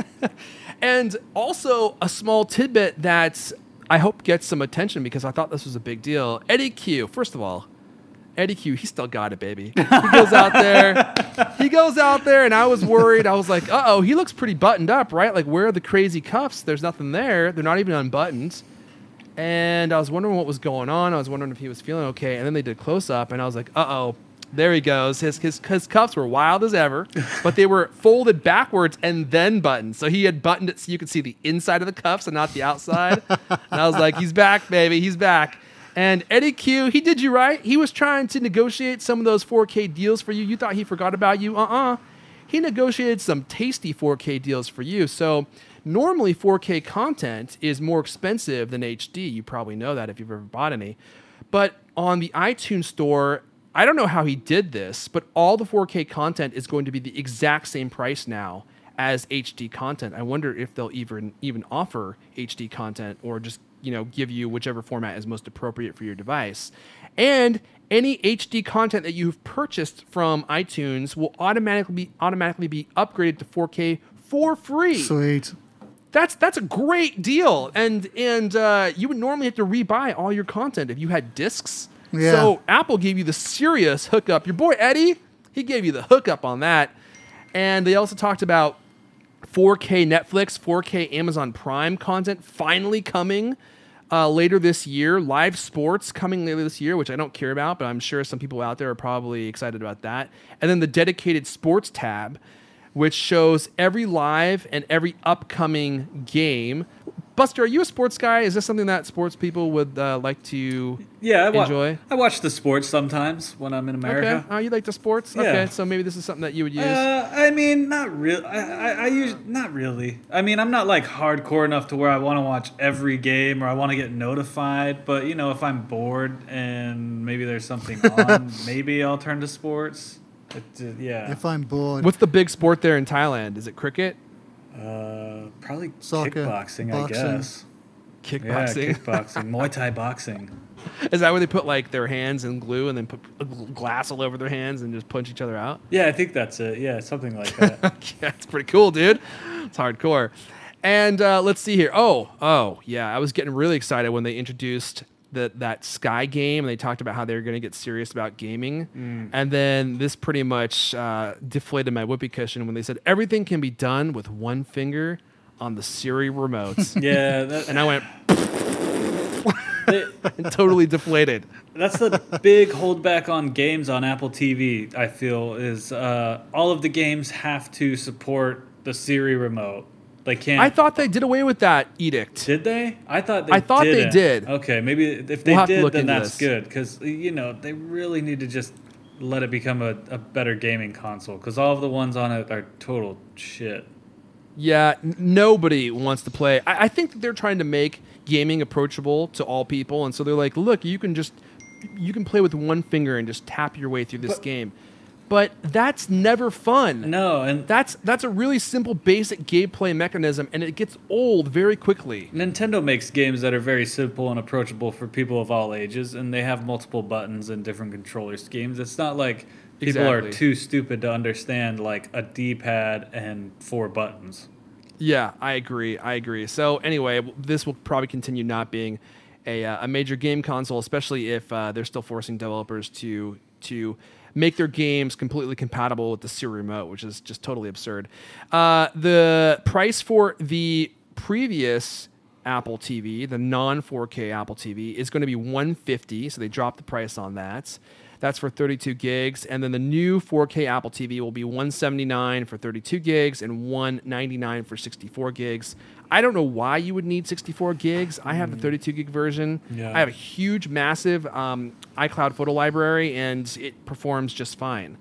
And also a small tidbit that I hope gets some attention because I thought this was a big deal. Eddie Q, first of all, Eddie Q, he still got it, baby. He goes out there. He goes out there, and I was worried. I was like, uh-oh, he looks pretty buttoned up, right? Like, where are the crazy cuffs? There's nothing there. They're not even unbuttoned. And I was wondering what was going on. I was wondering if he was feeling okay. And then they did close-up, and I was like, uh-oh. There he goes. His, his his cuffs were wild as ever, but they were folded backwards and then buttoned. So he had buttoned it so you could see the inside of the cuffs and not the outside. And I was like, he's back, baby. He's back. And Eddie Q, he did you right. He was trying to negotiate some of those four K deals for you. You thought he forgot about you. Uh-uh. He negotiated some tasty four K deals for you. So normally four K content is more expensive than H D. You probably know that if you've ever bought any. But on the iTunes store, I don't know how he did this, but all the four K content is going to be the exact same price now as H D content. I wonder if they'll even even offer H D content or just, you know, give you whichever format is most appropriate for your device. And any H D content that you've purchased from iTunes will automatically be automatically be upgraded to four K for free. Sweet. That's that's a great deal. And and uh, you would normally have to rebuy all your content if you had discs. Yeah. So Apple gave you the serious hookup. Your boy Eddie, he gave you the hookup on that. And they also talked about four K Netflix, four K Amazon Prime content finally coming uh, later this year. Live sports coming later this year, which I don't care about, but I'm sure some people out there are probably excited about that. And then the dedicated sports tab, which shows every live and every upcoming game. Buster, are you a sports guy? Is this something that sports people would uh, like to Yeah, I wa- enjoy? I watch the sports sometimes when I'm in America. Okay. Oh, you like the sports? Yeah. Okay, so maybe this is something that you would use. Uh, I mean, not real. I, I, I use not really. I mean, I'm not like hardcore enough to where I want to watch every game or I want to get notified. But you know, if I'm bored and maybe there's something on, maybe I'll turn to sports. It, uh, yeah. If I'm bored. What's the big sport there in Thailand? Is it cricket? Uh, probably Soccer, kickboxing, I boxing. guess. Kickboxing? Yeah, kickboxing, Muay Thai boxing. Is that where they put like their hands in glue and then put glass all over their hands and just punch each other out? Yeah, I think that's it. Yeah, something like that. Yeah, that's pretty cool, dude. It's hardcore. And uh, let's see here. Oh, oh, yeah. I was getting really excited when they introduced the, that Sky game, and they talked about how they were going to get serious about gaming. Mm. And then this pretty much uh, deflated my whoopee cushion when they said everything can be done with one finger on the Siri remote. Yeah, that, And I went, and totally deflated. That's the big holdback on games on Apple T V, I feel, is uh, all of the games have to support the Siri remote. They can't. I thought they did away with that edict. Did they? I thought they I thought didn't. they did. Okay, maybe if they We'll have to did, look then into that's this. good. Because, you know, they really need to just let it become a, a better gaming console. Because all of the ones on it are total shit. Yeah, n- nobody wants to play. I, I think that they're trying to make gaming approachable to all people, and so they're like, look, you can just you can play with one finger and just tap your way through this But- game. But that's never fun. No, and That's that's a really simple, basic gameplay mechanism, and it gets old very quickly. Nintendo makes games that are very simple and approachable for people of all ages, and they have multiple buttons and different controller schemes. It's not like people Exactly. are too stupid to understand like a D-pad and four buttons. Yeah, I agree. I agree. So anyway, w- this will probably continue not being a, uh, a major game console, especially if uh, they're still forcing developers to to make their games completely compatible with the Siri remote, which is just totally absurd. Uh, the price for the previous Apple T V, the non four K Apple T V, is going to be one hundred fifty dollars. So they dropped the price on that. That's for thirty-two gigs, and then the new four K Apple T V will be one hundred seventy-nine dollars for thirty-two gigs and one hundred ninety-nine dollars for sixty-four gigs. I don't know why you would need sixty-four gigs. I have the thirty-two gig version. Yeah. I have a huge, massive um, iCloud photo library, and it performs just fine.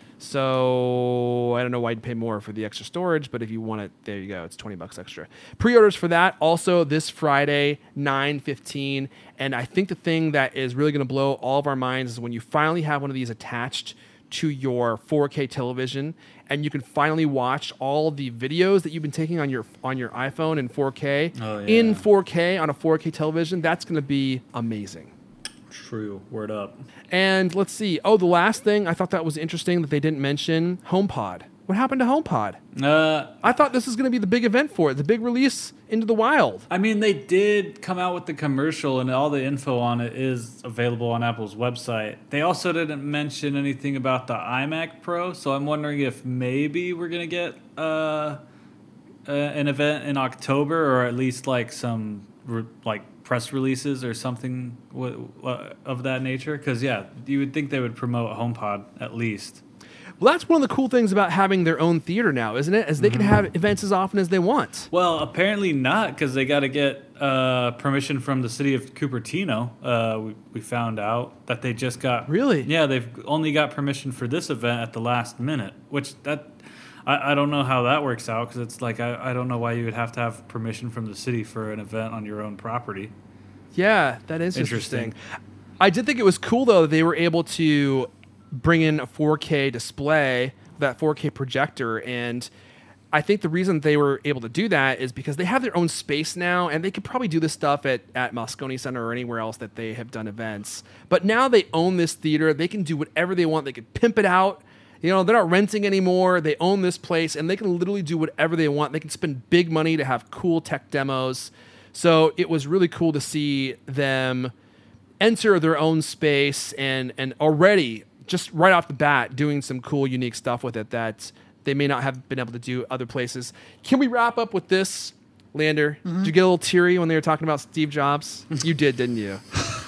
So I don't know why you'd pay more for the extra storage, but if you want it, there you go. It's twenty bucks extra. Pre-orders for that also this Friday, nine fifteen. And I think the thing that is really going to blow all of our minds is when you finally have one of these attached to your four K television, and you can finally watch all the videos that you've been taking on your on your iPhone in four K Oh, yeah. in four K on a four K television. That's going to be amazing. True. Word up. And let's see. Oh, the last thing I thought that was interesting that they didn't mention, HomePod. What happened to HomePod? Uh, I thought this was going to be the big event for it, the big release into the wild. I mean, they did come out with the commercial, and all the info on it is available on Apple's website. They also didn't mention anything about the iMac Pro, so I'm wondering if maybe we're gonna get uh, uh, an event in October, or at least like some re- like press releases or something w- uh, of that nature. Because yeah, you would think they would promote HomePod at least. Well, that's one of the cool things about having their own theater now, isn't it? As they can have events as often as they want. Well, apparently not, because they got to get uh, permission from the city of Cupertino. Uh, we, we found out that they just got Really? Yeah, they've only got permission for this event at the last minute, which that I, I don't know how that works out, because it's like I, I don't know why you would have to have permission from the city for an event on your own property. Yeah, that is interesting. Interesting. I did think it was cool, though, that they were able to bring in a four K display, that four K projector, and I think the reason they were able to do that is because they have their own space now, and they could probably do this stuff at, at Moscone Center or anywhere else that they have done events. But now they own this theater. They can do whatever they want. They can pimp it out. You know, they're not renting anymore. They own this place, and they can literally do whatever they want. They can spend big money to have cool tech demos. So it was really cool to see them enter their own space and and already, just right off the bat, doing some cool, unique stuff with it that they may not have been able to do other places. Can we wrap up with this, Lander? Did you get a little teary when they were talking about Steve Jobs? You did, didn't you?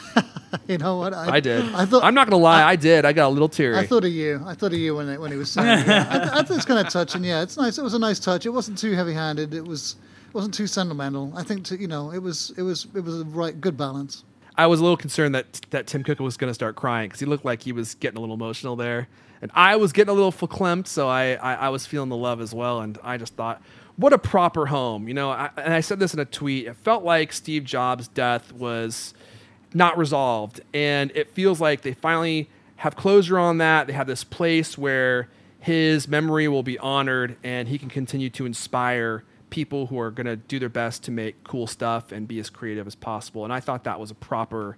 You know what? I did. I thought. I'm not going to lie, I, did. I got a little teary. I thought of you. I thought of you when it, when he was saying. It. Yeah. I, th- I think it's kind of touching. Yeah, it's nice. It was a nice touch. It wasn't too heavy-handed. It was it wasn't too sentimental. I think to, you know it was it was it was a right good balance. I was a little concerned that that Tim Cook was going to start crying because he looked like he was getting a little emotional there. And I was getting a little verklempt, so I, I, I was feeling the love as well. And I just thought, what a proper home. You know, I, and I said this in a tweet. It felt like Steve Jobs' death was not resolved. And it feels like they finally have closure on that. They have this place where his memory will be honored and he can continue to inspire people who are going to do their best to make cool stuff and be as creative as possible. And I thought that was a proper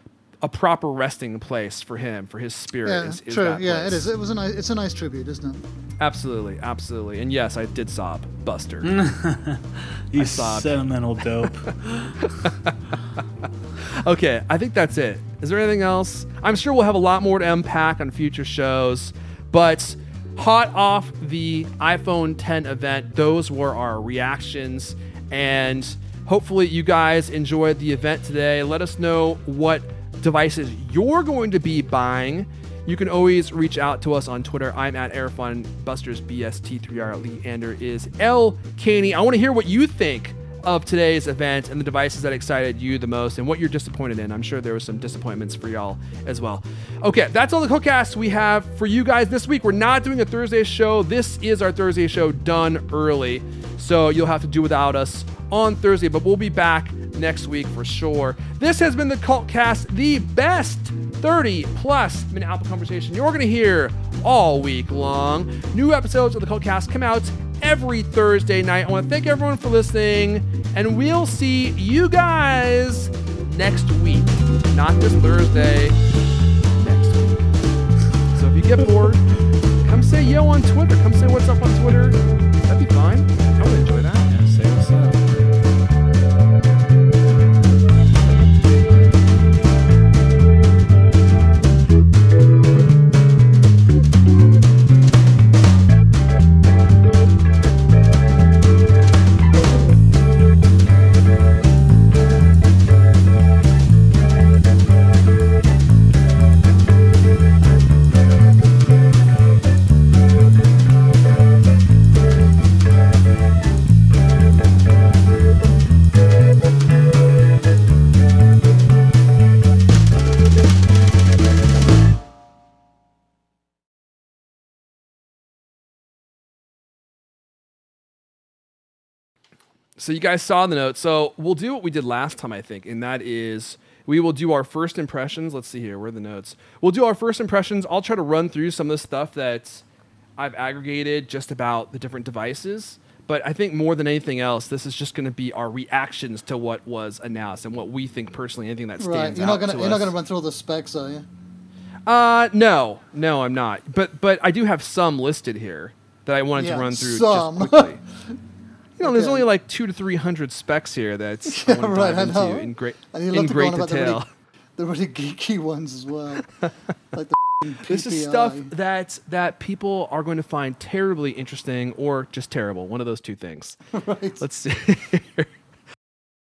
a proper resting place for him, for his spirit. Yeah, is, is true. that Yeah, place. it is. It was a nice. It's a nice tribute, isn't it? Absolutely, absolutely. And yes, I did sob. Buster. You sobbed. sentimental dope. Okay, I think that's it. Is there anything else? I'm sure we'll have a lot more to unpack on future shows, but hot off the iPhone ten event, those were our reactions, and hopefully you guys enjoyed the event today. Let us know what devices you're going to be buying. You can always reach out to us on Twitter. I'm at Airfun, Buster's B S T three R, Leander is L Caney. I want to hear what you think of today's event and the devices that excited you the most and what you're disappointed in. I'm sure there was some disappointments for y'all as well. Okay, that's all the Cookcast we have for you guys this week. We're not doing a Thursday show. This is our Thursday show done early, so you'll have to do without us on Thursday, but we'll be back next week for sure. This has been the Cultcast, the best thirty plus minute Apple conversation you're going to hear all week long. New episodes of the Cultcast come out every Thursday night. I want to thank everyone for listening, and we'll see you guys next week. Not this Thursday, next week. So if you get bored, come say yo on Twitter. Come say what's up on Twitter. That'd be fine. I would enjoy that. Yeah, say what's up. So you guys saw the note. So we'll do what we did last time, I think, and that is we will do our first impressions. Let's see here. Where are the notes? We'll do our first impressions. I'll try to run through some of the stuff that I've aggregated just about the different devices. But I think more than anything else, this is just going to be our reactions to what was announced and what we think personally, anything that Right. stands You're not out gonna to you're us. not gonna run through all the specs, are you? Uh, no, no, I'm not. But but I do have some listed here that I wanted Yeah, to run through some. just quickly. You know, there's Okay. only like two to three hundred specs here that's I Yeah, want to right, dive I into know. in great And you in love to go great on about the detail. really, the really geeky ones as well, like the f***ing This is P P I. stuff that that people are going to find terribly interesting or just terrible. One of those two things. Right. Let's see.